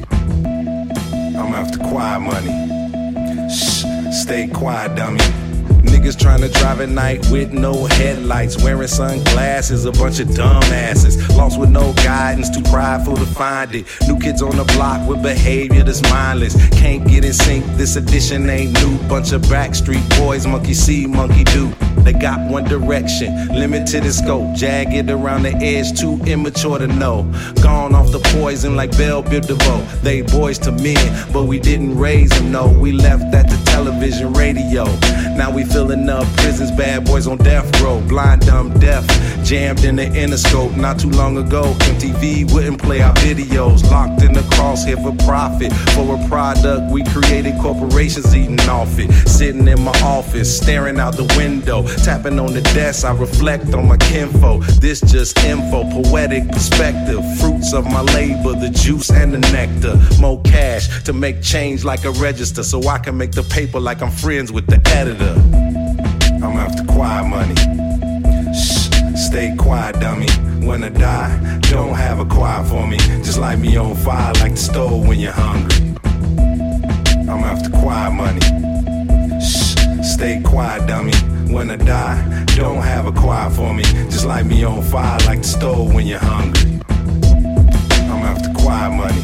I'm after quiet money. Shh, stay quiet, dummy. Niggas tryna drive at night with no headlights, wearing sunglasses, a bunch of dumbasses, lost with no guidance, too prideful to find it. New kids on the block with behavior that's mindless, can't get in sync, this edition ain't new. Bunch of backstreet boys, monkey see, monkey do. They got one direction, limited in scope, jagged around the edge, too immature to know. Gone off the poison like Belle Biv DeVoe. They boys to men, but we didn't raise them, no. We left at the television radio. Now we filling up prisons, bad boys on death row. Blind, dumb, deaf, jammed in the Interscope. Not too long ago, M T V wouldn't play our videos. Locked in the crosshair for profit. For a product we created, corporations eating off it. Sitting in my office, staring out the window. Tapping on the desk, I reflect on my kinfolk. This just info, poetic perspective. Fruits of my labor, the juice and the nectar. More cash to make change like a register, so I can make the paper like I'm friends with the editor. I'm after quiet money. Shh, stay quiet, dummy. When I die, don't have a quiet for me. Just light me on fire like the stove when you're hungry. I'm after quiet money. Shh, stay quiet, dummy. When I die, don't have a quiet for me. Just light me on fire like the stove when you're hungry. I'm after quiet money.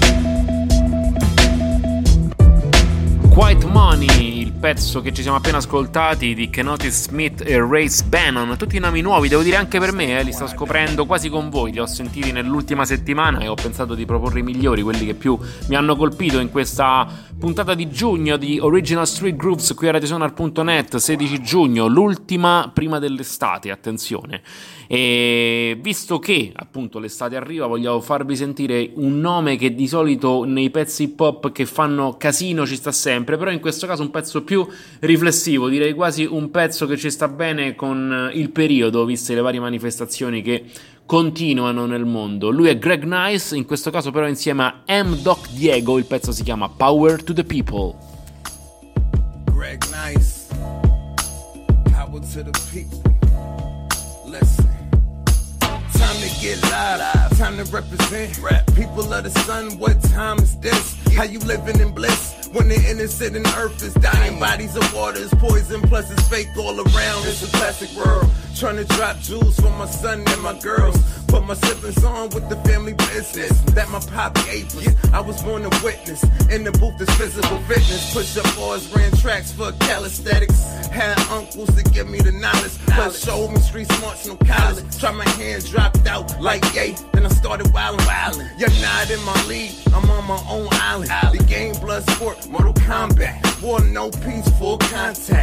Quiet Money, il pezzo che ci siamo appena ascoltati di Kenoti Smith e Race Bannon, tutti nomi nuovi, devo dire anche per me, eh, li sto scoprendo quasi con voi, li ho sentiti nell'ultima settimana e ho pensato di proporre i migliori, quelli che più mi hanno colpito in questa puntata di giugno di Original Street Grooves qui a radiosonar punto net, sedici giugno, l'ultima prima dell'estate, attenzione. E visto che appunto l'estate arriva, voglio farvi sentire un nome che di solito nei pezzi hip hop che fanno casino ci sta sempre, però in questo caso un pezzo più riflessivo, direi quasi un pezzo che ci sta bene con il periodo, viste le varie manifestazioni che continuano nel mondo. Lui è Greg Nice, in questo caso però insieme a M. Doc Diego, il pezzo si chiama Power to the People. Greg Nice, power to the people. Listen, time to get live, time to represent. Rap. People of the sun, what time is this? How you living in bliss? When the innocent and earth is dying, bodies of water is poison, plus it's fake all around. It's a plastic world. Trying to drop jewels for my son and my girls. Put my siblings on with the family business that my pop gave us. I was born a witness. In the booth is physical fitness. Push up boys, ran tracks for calisthenics. Had uncles to give me the knowledge. Plus showed me street smarts, no college. Try my hand, dropped out like yay. Then I started wildin', wildin'. You're not in my league, I'm on my own island. The game blood sport, Mortal Kombat. War, no peace, full contact.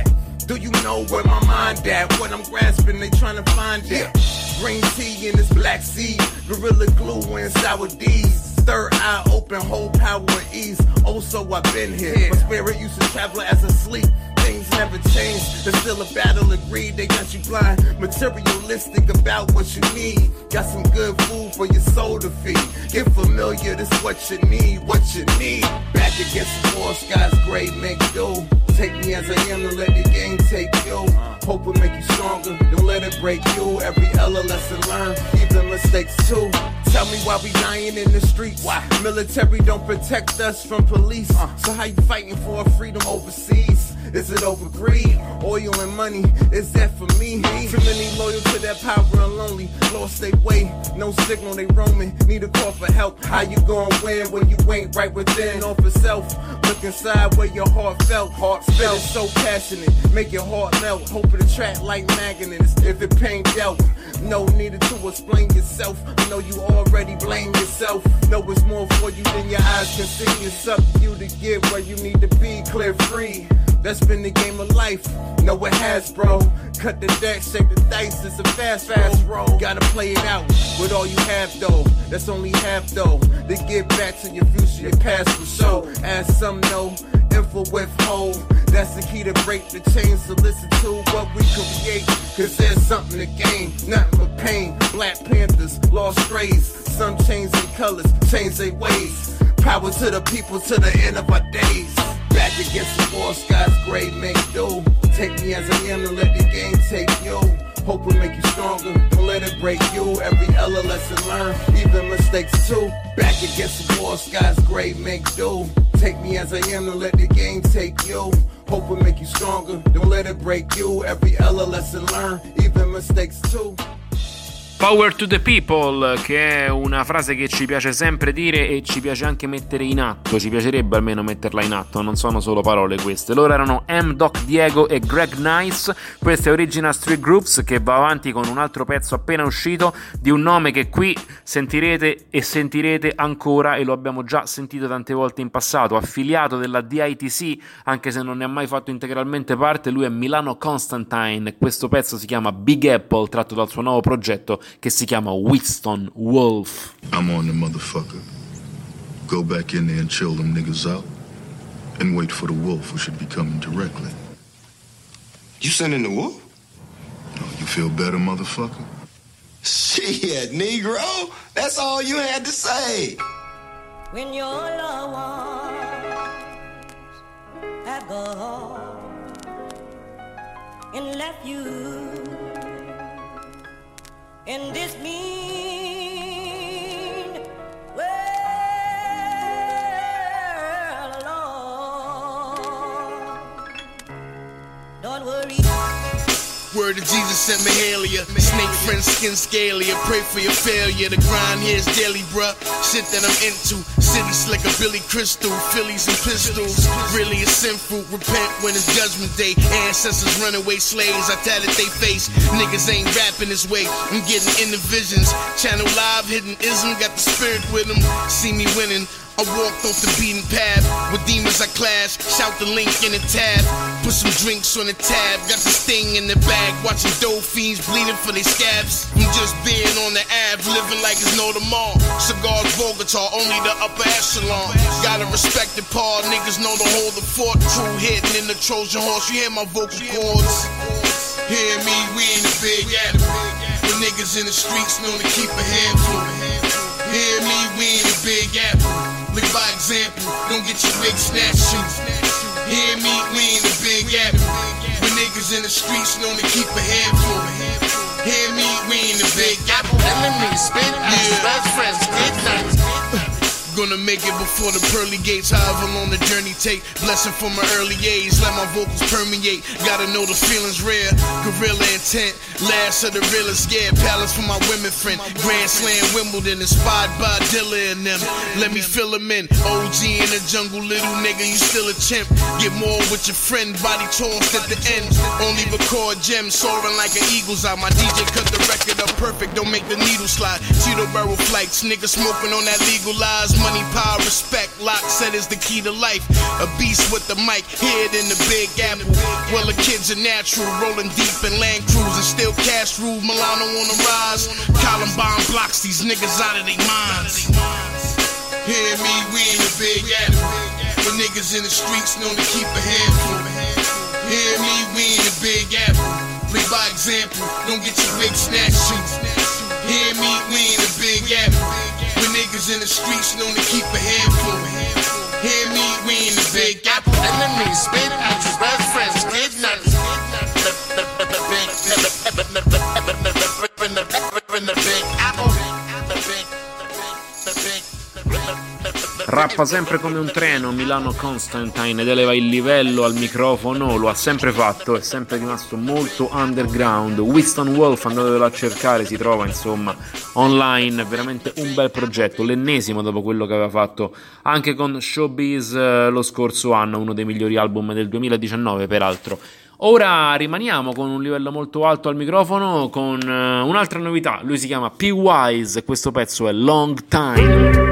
Do you know where my mind at? What I'm grasping, they tryna find it. Green tea in this black sea, Gorilla Glue and sour D's. Third eye open, whole power and ease. Oh, so I've been here. My spirit used to travel as I sleep. Things never change. There's still a battle of greed. They got you blind, materialistic about what you need. Got some good food for your soul to feed. Get familiar, this what you need, what you need. Back against the wall, skies gray, make do. Take me as I am and let the game take you. Hope will make you stronger, don't let it break you. Every L a lesson learned, even mistakes too. Tell me why we dying in the streets. Why? Military don't protect us from police. Uh. So how you fighting for our freedom overseas? Is it over greed? Oil and money, is that for me? Too many loyal to that power and lonely. Lost their way, no signal, they roaming. Need a call for help. How you gonna win when you ain't right within? Off for self, look inside where your heart felt. Heart felt so passionate, make your heart melt. Hope it attract like magnets. If it pain dealt, no needed to explain yourself. I know you already blame yourself. Know it's more for you than your eyes can see. It's up to you to get where you need to be, clear free. That's been the game of life. No, it has, bro. Cut the deck, shake the dice. It's a fast, fast roll. Gotta play it out with all you have, though. That's only half, though. To get back to your future, your past will show. As some know, info withhold. That's the key to break the chains. To listen to what we create. Cause there's something to gain, nothing but pain. Black Panthers, lost strays. Some change their colors, change their ways. Power to the people to the end of our days. Back against the wall, skies gray, make do. Take me as I am and let the game take you. Hope will make you stronger, don't let it break you. Every L a lesson learned, even mistakes too. Back against the wall, skies gray, make do. Take me as I am and let the game take you. Hope will make you stronger, don't let it break you. Every L a lesson learned, even mistakes too. Power to the people, che è una frase che ci piace sempre dire e ci piace anche mettere in atto, ci piacerebbe almeno metterla in atto, non sono solo parole queste. Loro erano M. Doc Diego e Greg Nice, questa è Original Street Grooves che va avanti con un altro pezzo appena uscito di un nome che qui sentirete e sentirete ancora e lo abbiamo già sentito tante volte in passato, affiliato della D I T C anche se non ne ha mai fatto integralmente parte. Lui è Milano Constantine e questo pezzo si chiama Big Apple, tratto dal suo nuovo progetto che si chiama Winston Wolf. I'm on the motherfucker. Go back in there and chill them niggas out and wait for the wolf who should be coming directly. You sending the wolf? No, you feel better, motherfucker? Shit, Negro. That's all you had to say. When your loved ones have gone and left you in this mean world alone, don't worry. Word to Jesus sent Mahalia. Snake friend skin scalia. Pray for your failure. The grind here is daily, bruh. Shit that I'm into. City slicker, Billy Crystal. Phillies and pistols. Really a sinful. Repent when it's judgment day. Ancestors runaway slaves. I tatted they face. Niggas ain't rapping this way. I'm getting in the visions. Channel live, hidden ism. Got the spirit with them. See me winning. I walked off the beaten path. With demons I clash. Shout the link in the tab. Put some drinks on the tab. Got the sting in the bag. Watching dope fiends bleeding for their scabs. I'm just being on the Ave. Living like it's no tomorrow. Cigars, Bogota, only the upper echelon. Gotta respect the Paul. Niggas know to hold the fort. True hitting in the Trojan horse. You hear my vocal cords. Hear me, we in the big apple. The niggas in the streets known to keep a handful. Hear me, we in the big apple. Live by example, don't get your wig snatched. Hear me, we in the big apple. When niggas in the streets known to keep a handful. Hear me, we in the big apple. Enemies, spin, yeah. Best friends, good night. Gonna make it before the pearly gates. However long the journey take. Blessing from my early age. Let my vocals permeate. Gotta know the feelings rare. Gorilla intent. Last of the realest. Yeah, palace for my women friend. Grand Slam Wimbledon. Inspired by Dilla and them. Let me fill them in. O G in the jungle. Little nigga, you still a chimp. Get more with your friend. Body tossed at the end. Only record gems. Soaring like an eagle's eye. My D J cut the record up perfect. Don't make the needle slide. Cheeto barrel flights. Nigga smoking on that legalized money, power, respect. Lock said is the key to life. A beast with the mic, hid in the Big Apple. Well, the kids are natural, rolling deep in Land Cruisers, still cash rule. Milano on the rise. Columbine blocks these niggas out of their minds. Hear me, we in the Big Apple. The niggas in the streets known to keep a handful. Hear me, we in the Big Apple. Lead by example, don't get your wig snatched. Hear me, we in the Big Apple. The niggas in the streets known to keep a handful. Hear me, we in the Big Apple. Enemies, spit matches, best friends, kidnappers. In the Big Apple. Rappa sempre come un treno Milano Constantine ed eleva il livello al microfono, lo ha sempre fatto, è sempre rimasto molto underground. Winston Wolf, andatevelo a cercare, si trova insomma online, è veramente un bel progetto, l'ennesimo dopo quello che aveva fatto anche con Showbiz eh, lo scorso anno, uno dei migliori album del duemiladiciannove peraltro. Ora rimaniamo con un livello molto alto al microfono con uh, un'altra novità, lui si chiama P-Wise e questo pezzo è Long Time.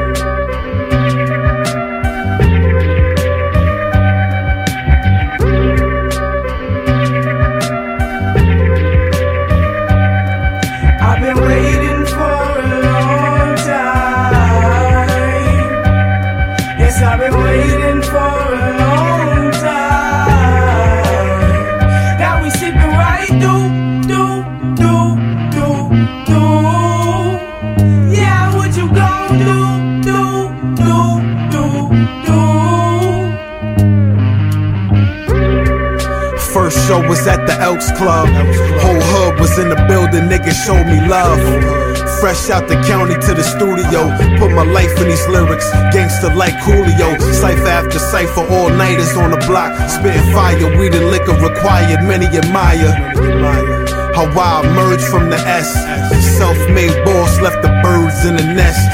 Show was at the Elks Club. Whole hood was in the building, niggas showed me love. Fresh out the county to the studio, put my life in these lyrics, gangster like Coolio. Cypher after cypher, all nighters on the block, spitting fire, weed and liquor required, many admire. How I emerged from the S, self-made boss, left the birds in the nest.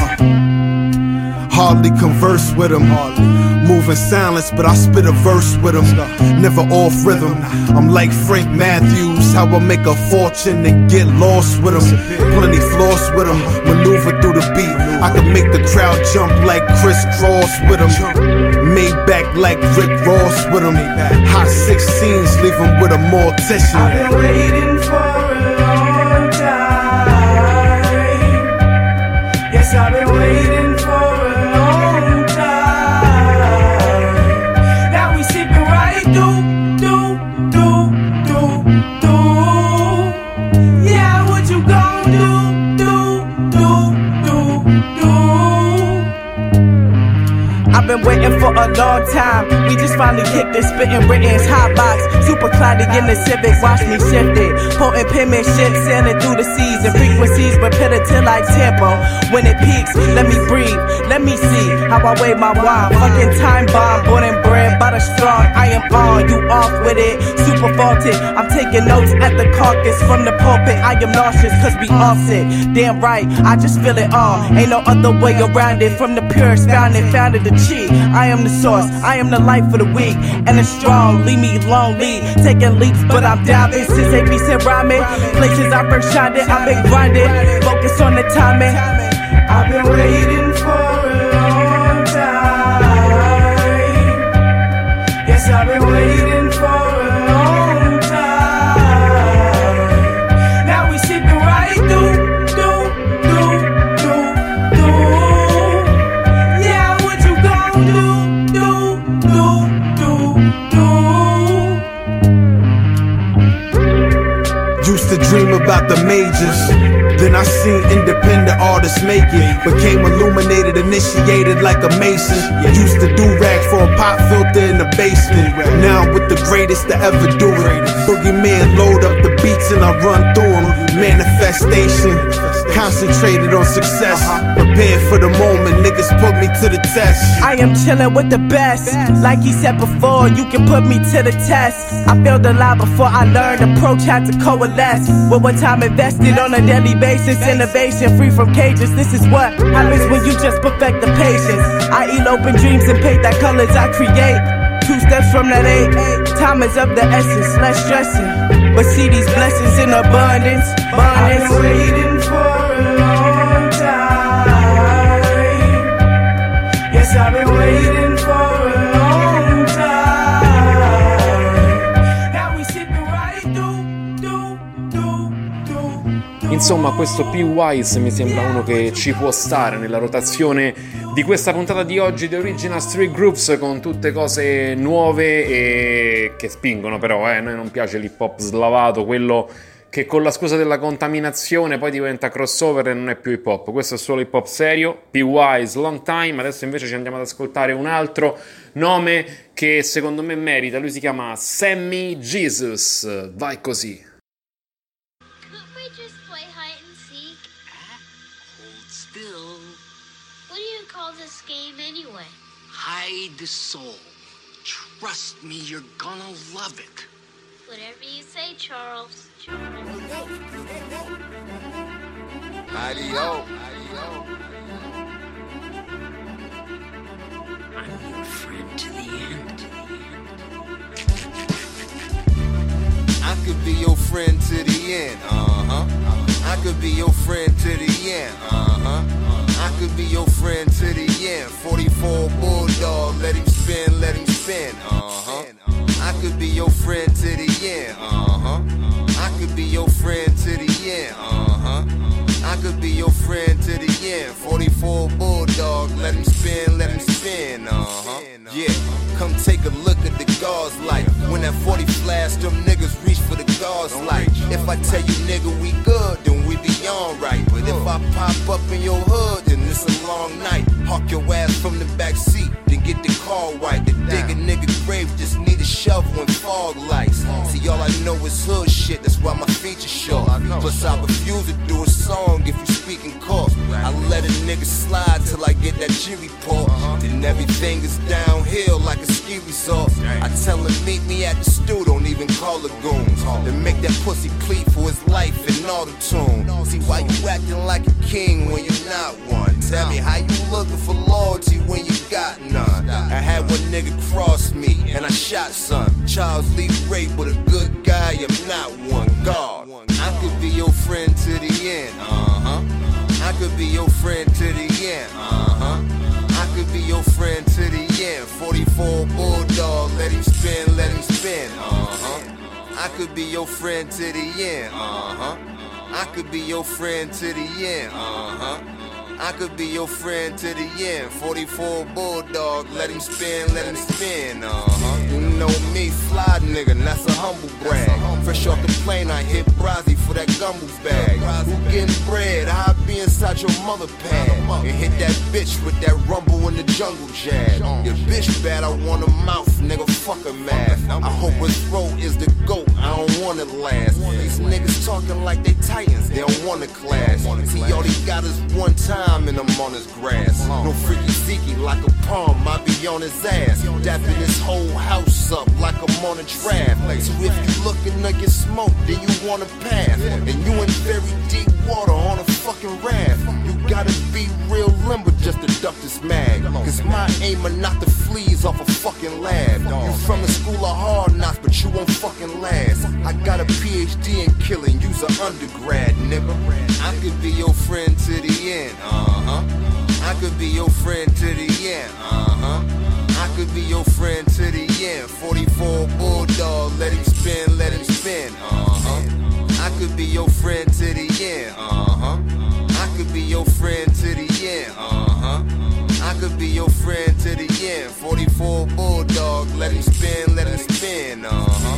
Hardly converse with him, move in silence, but I spit a verse with him. Never off rhythm, I'm like Frank Matthews, how I make a fortune and get lost with him. Plenty floss with him, maneuver through the beat. I can make the crowd jump like Chris Cross with him. Made back like Rick Ross with him. Hot sixteens leave him with a mortician. I've been waiting for a long time. Yes, I've been waiting for a long time. Now we sipping right through, through, through, through, through. Yeah, what you gon' do, do, do, do, do? I've been waiting for a long time. We just finally kicked it, spitting Britain's hot box. Super cloudy in the Civic, watch me shift it. Potent penmanship, sailing through the seas and frequencies, repeated till like tempo. When it peaks, let me breathe, let me see how I weigh my wine. Fucking time bomb, born and bred by the strong. I am on, you off with it, super faulted. I'm taking notes at the carcass from the pulpit. I am nauseous cause we offset. Damn right, I just feel it all. Ain't no other way around it. From the purest founded, founded the chi. I am the source, I am the life for the weak and the strong. Leave me lonely, taking leaps, but I'm down. Since A B said rhyming, places I first shined it, I've been grinding. Focus on the timing. I've been waiting for a long time. Yes, I've been waiting for a long time. Now we sipping right through, through, through, through, through. Yeah, what you gon' do, do, do, do, do? Used to dream about the majors. Then I seen independent artists make it. Became illuminated, initiated like a mason. Used to do rag for a pop filter in the basement. Now I'm with the greatest to ever do it. Boogeyman load up the beats and I run through them. Manifestation, concentrated on success. Prepared for the moment, niggas put me to the test. I am chillin' with the best. Like he said before, you can put me to the test. I felt alive before I learned approach had to coalesce. With one time invested on a daily basis. Innovation free from cages. This is what happens when you just perfect the patience. I elope in dreams and paint that colors I create. Two steps from that eight. Time is of the essence, less stressing. But see these blessings in abundance. I've been waiting for a long time. I've been waiting for a long time. Now we sipping right through, through, through, through, through. Insomma, questo P-Wise mi sembra uno che ci può stare nella rotazione di questa puntata di oggi di Original Street Groups, con tutte cose nuove e che spingono però, eh. A noi non piace l'hip hop slavato, quello che con la scusa della contaminazione poi diventa crossover e non è più hip hop. Questo è solo hip hop serio. P-Wise, Long Time. Adesso invece ci andiamo ad ascoltare un altro nome che secondo me merita. Lui si chiama Sammy Jesus. Vai così. Anyway, hide the soul. Trust me, you're gonna love it. Whatever you say, Charles. Adio. I'm your friend to the end. I could be your friend to the end. Uh-huh. I could be your friend to the end. Uh-huh. I could be your friend to the end. forty-four Bulldog, let him spin, let him spin. Uh-huh. I could be your friend to the end. Uh-huh. I could be your friend to the end. Uh-huh. I could be your friend to the end. forty-four Bulldog, let him spin, let him spin. Uh-huh. Yeah, come take a look at the guards light. When that forty flash, them niggas reach for the guards light. If I tell you nigga we good, then we be alright. But if I pop up in your hood, then it's a long night. Hawk your ass from the back seat, then get the car white. To dig a nigga grave, just need a shovel and fog lights. See, all I know is hood shit, that's why my features short. Plus I refuse to do a song if you speaking coarse. I let a nigga slide till I get that G report. Then everything is downhill like a ski resort. I tell him meet me at the stew, don't even call the goons. Then make that pussy plead for his life in auto-tune. See why you acting like a king when you're not one. Tell me how you looking for loyalty when you got none. I had one nigga cross me and I shot son. Charles Lee Ray, but a good guy, I'm not one. God, I could be your friend to the end. Uh-huh. I could be your friend to the end. Uh-huh. I could be your friend to the end. forty-four Bulldog, let him spin, let him spin. Uh-huh. I could be your friend to the end. Uh-huh. I could be your friend to the end. Uh-huh. I could be your friend to the end. forty-four Bulldog, let him spin, let him spin. Uh-huh. You know me, fly nigga, that's a humble brag. Fresh off the plane, I hit Brazzy for that gumbles bag. Who getting bread? I be inside your mother pad and hit that bitch with that rumble in the jungle jab. Your bitch bad, I want a mouth, nigga, fuck a math. I hope his throat is the goat, I don't want it last. These niggas talking like they titans, they don't want a class. See, all they got is one time and I'm on his grass. No freaky zeeky like a palm, I be on his ass. Dapping his whole house up like I'm on a draft. So if you looking to get smoked, then you want a path. And you in very deep water on a fucking raft. You gotta be real limber just to duck this mag. Cause my aim are not the fleas off a fucking lab. You from the school of hard knocks, but you won't fucking last. I got a P H D in killing, you's an undergrad, nigga. I could be your friend to the end, uh-huh. I could be your friend to the end, uh-huh. I could be your friend to the end. forty-four Bulldog, let him spin, let him spin, uh-huh. I could be your friend to the end, uh-huh. I could be your friend to the end, uh-huh. I could be your friend to the end. forty-four Bulldog, let him spin, let him spin, uh-huh.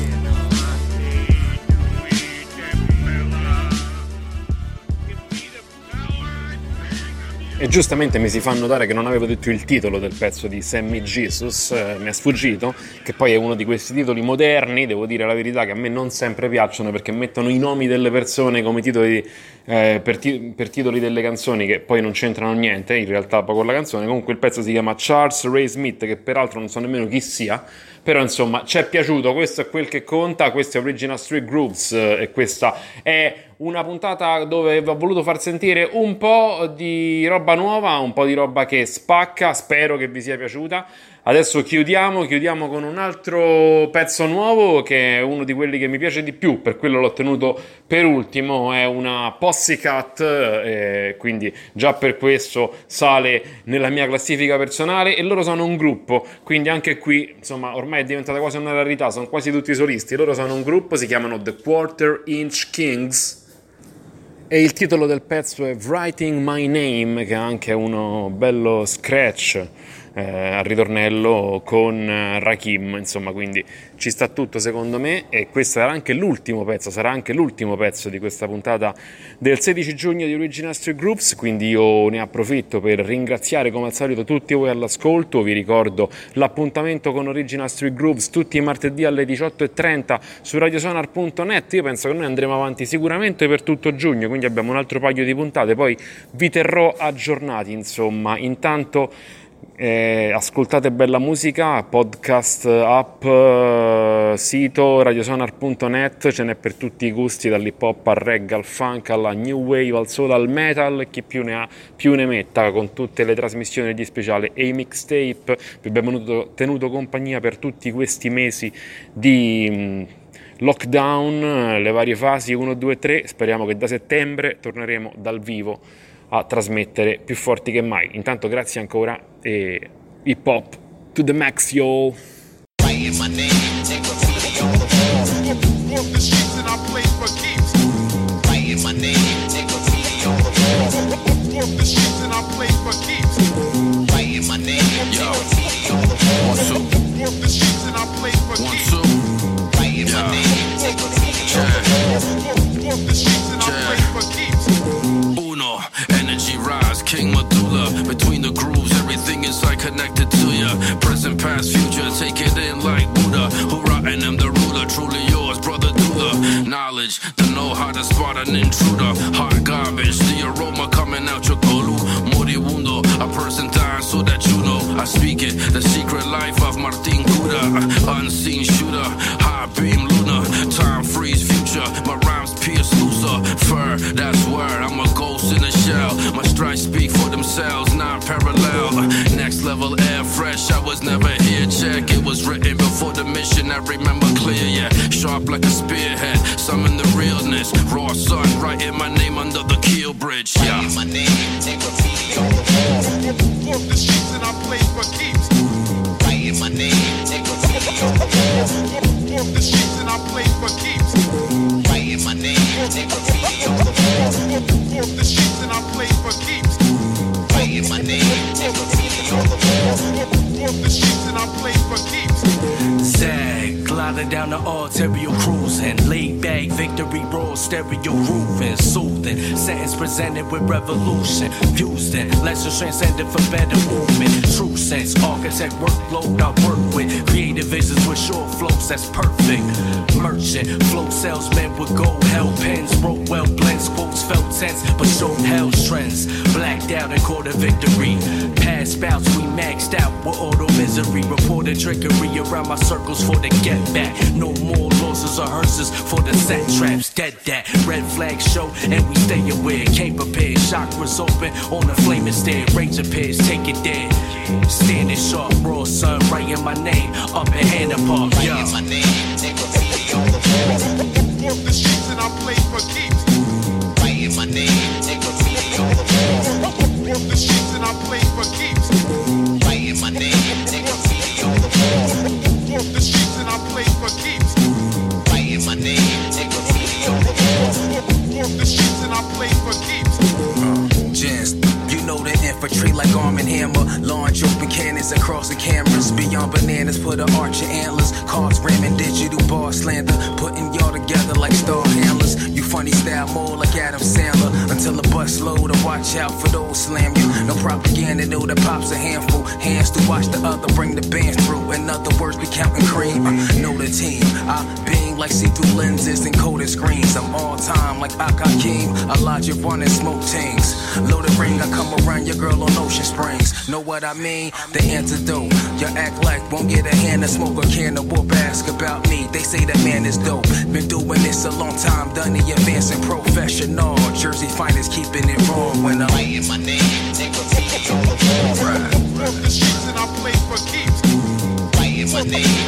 E giustamente mi si fa notare che non avevo detto il titolo del pezzo di Sammy Jesus, eh, mi è sfuggito, che poi è uno di questi titoli moderni, devo dire la verità, che a me non sempre piacciono perché mettono i nomi delle persone come titoli, eh, per, ti- per titoli delle canzoni che poi non c'entrano niente, in realtà poi con la canzone. Comunque il pezzo si chiama Charles Ray Smith, che peraltro non so nemmeno chi sia, però insomma ci è piaciuto, questo è quel che conta. Questo è Original Street Grooves e questa è una puntata dove vi ho voluto far sentire un po' di roba nuova, un po' di roba che spacca, spero che vi sia piaciuta. Adesso chiudiamo, chiudiamo con un altro pezzo nuovo che è uno di quelli che mi piace di più, per quello l'ho tenuto per ultimo, è una Pussycat, eh, quindi già per questo sale nella mia classifica personale, e loro sono un gruppo, quindi anche qui insomma ormai è diventata quasi una rarità, sono quasi tutti solisti, loro sono un gruppo, si chiamano The Quarter Inch Kings e il titolo del pezzo è Writing My Name, che è anche uno bello scratch Eh, al ritornello con eh, Rakim, insomma, quindi ci sta tutto secondo me, e questo sarà anche l'ultimo pezzo, sarà anche l'ultimo pezzo di questa puntata del sedici giugno di Original Street Groups, quindi io ne approfitto per ringraziare come al solito tutti voi all'ascolto. Vi ricordo l'appuntamento con Original Street Groups tutti i martedì alle diciotto e trenta su radiosonar punto net. Io penso che noi andremo avanti sicuramente per tutto giugno, quindi abbiamo un altro paio di puntate, poi vi terrò aggiornati, insomma. Intanto Eh, ascoltate bella musica, podcast, app, eh, sito radiosonar punto net, ce n'è per tutti i gusti, dall'hip hop al reggae al funk alla new wave al soul al metal, chi più ne ha più ne metta, con tutte le trasmissioni di speciale e i mixtape. Vi abbiamo tenuto, tenuto compagnia per tutti questi mesi di mh, lockdown, le varie fasi uno, due, tre. Speriamo che da settembre torneremo dal vivo a trasmettere più forti che mai. Intanto grazie ancora e hip hop to the max, yo. Writing my name, take graffiti on the wall. Walk the streets and I play for keeps. Writing my name, take graffiti on the wall. Walk the streets and I play for keeps. Writing my name, take graffiti on the wall. Walk the streets and I play for keeps. Writing my name, take graffiti on the wall. Walk the streets and I play for keeps. Uno, energy rise, King Medulla. Between the grooves, everything is like connected to ya. Present, past, future, take it in like Buddha. Hoorah, and I'm the ruler, truly yours, brother Dula. Knowledge, to know how to spot an intruder. Hot garbage, the aroma coming out your colu. Moribundo, a person dying so that you know I speak it. The secret life of Martin Cura, unseen shooter, high beam lunar, time freeze future. My rhymes pierce looser, fur, that's word. I'm a ghost in a shell. My stripes speak for themselves, not parallel. Next level air fresh, I was never here. Check, it was written before the mission. I remember clear, yeah. Sharp like a spearhead, summon the realness. Raw sun, writing my name under the keel bridge, yeah. Writing my name, take graffiti on the wall. Walk the streets and I play for keeps. Writing my name, take graffiti on the wall. Walk the streets and I play for keeps. Writing my name, take graffiti on the wall. Walk the streets and I play for keeps. Writing my name, take graffiti on the wall. Walk the streets and I play for keeps. Zag, gliding down the arterial cruising, laid back, victory roll, stereo roofing, soothing, sentence presented with revolution, fused in, lessons transcended for better movement, true sense, architect workload I work with, creative visions with short flows, that's perfect, merchant, flow salesman with gold hell pens, wrote well blends, quotes felt tense, but showed hell's trends, blacked out and caught a victory, past bouts we maxed out with auto misery, reported trickery around my circles for the get back, no more losses or hearses for the set traps, dead that, red flag show and we stay aware, came prepared, chakras open on a flaming stair, rage appears, take it dead, standing sharp, raw sun, writing my name, up in Hannah Park, yo. Writing my name, take graffiti on the wall. Walk the streets and I play for keeps. Writing my name, take graffiti on the wall. Walk the streets and I play for keeps. Writing my name, take graffiti on the wall. Walk the streets and I play for keeps. Writing my name, take graffiti on the wall. Walk the streets and I play for keeps. Uh, Jens, you know the infantry like Arm and Hammer. Launch open cannons across the cameras. Beyond bananas, put an arch of antlers. Cards ramming digital bar slander. Putting y'all together like star handlers. You funny style more like Adam Sandler. Until the bus load and watch out for those slam you. No propaganda, know that pops a handful. Hands to watch the other bring the band through. In other words, we counting cream. Uh, know the team. I beam like see-through lenses and coated screens. I'm all time like Akakim. Elijah running smoke tanks. Loaded ring, I come around your girl on Ocean Springs. Know what I mean? The antidote. You act like won't get a hand to smoke a can of whoop. Ask about me. They say that man is dope. Been doing this a long time. Done the advancing professional. Jersey finest keeping it raw when I'm writing my name. Take graffiti on the wall. Walk the streets and I play for keeps. name,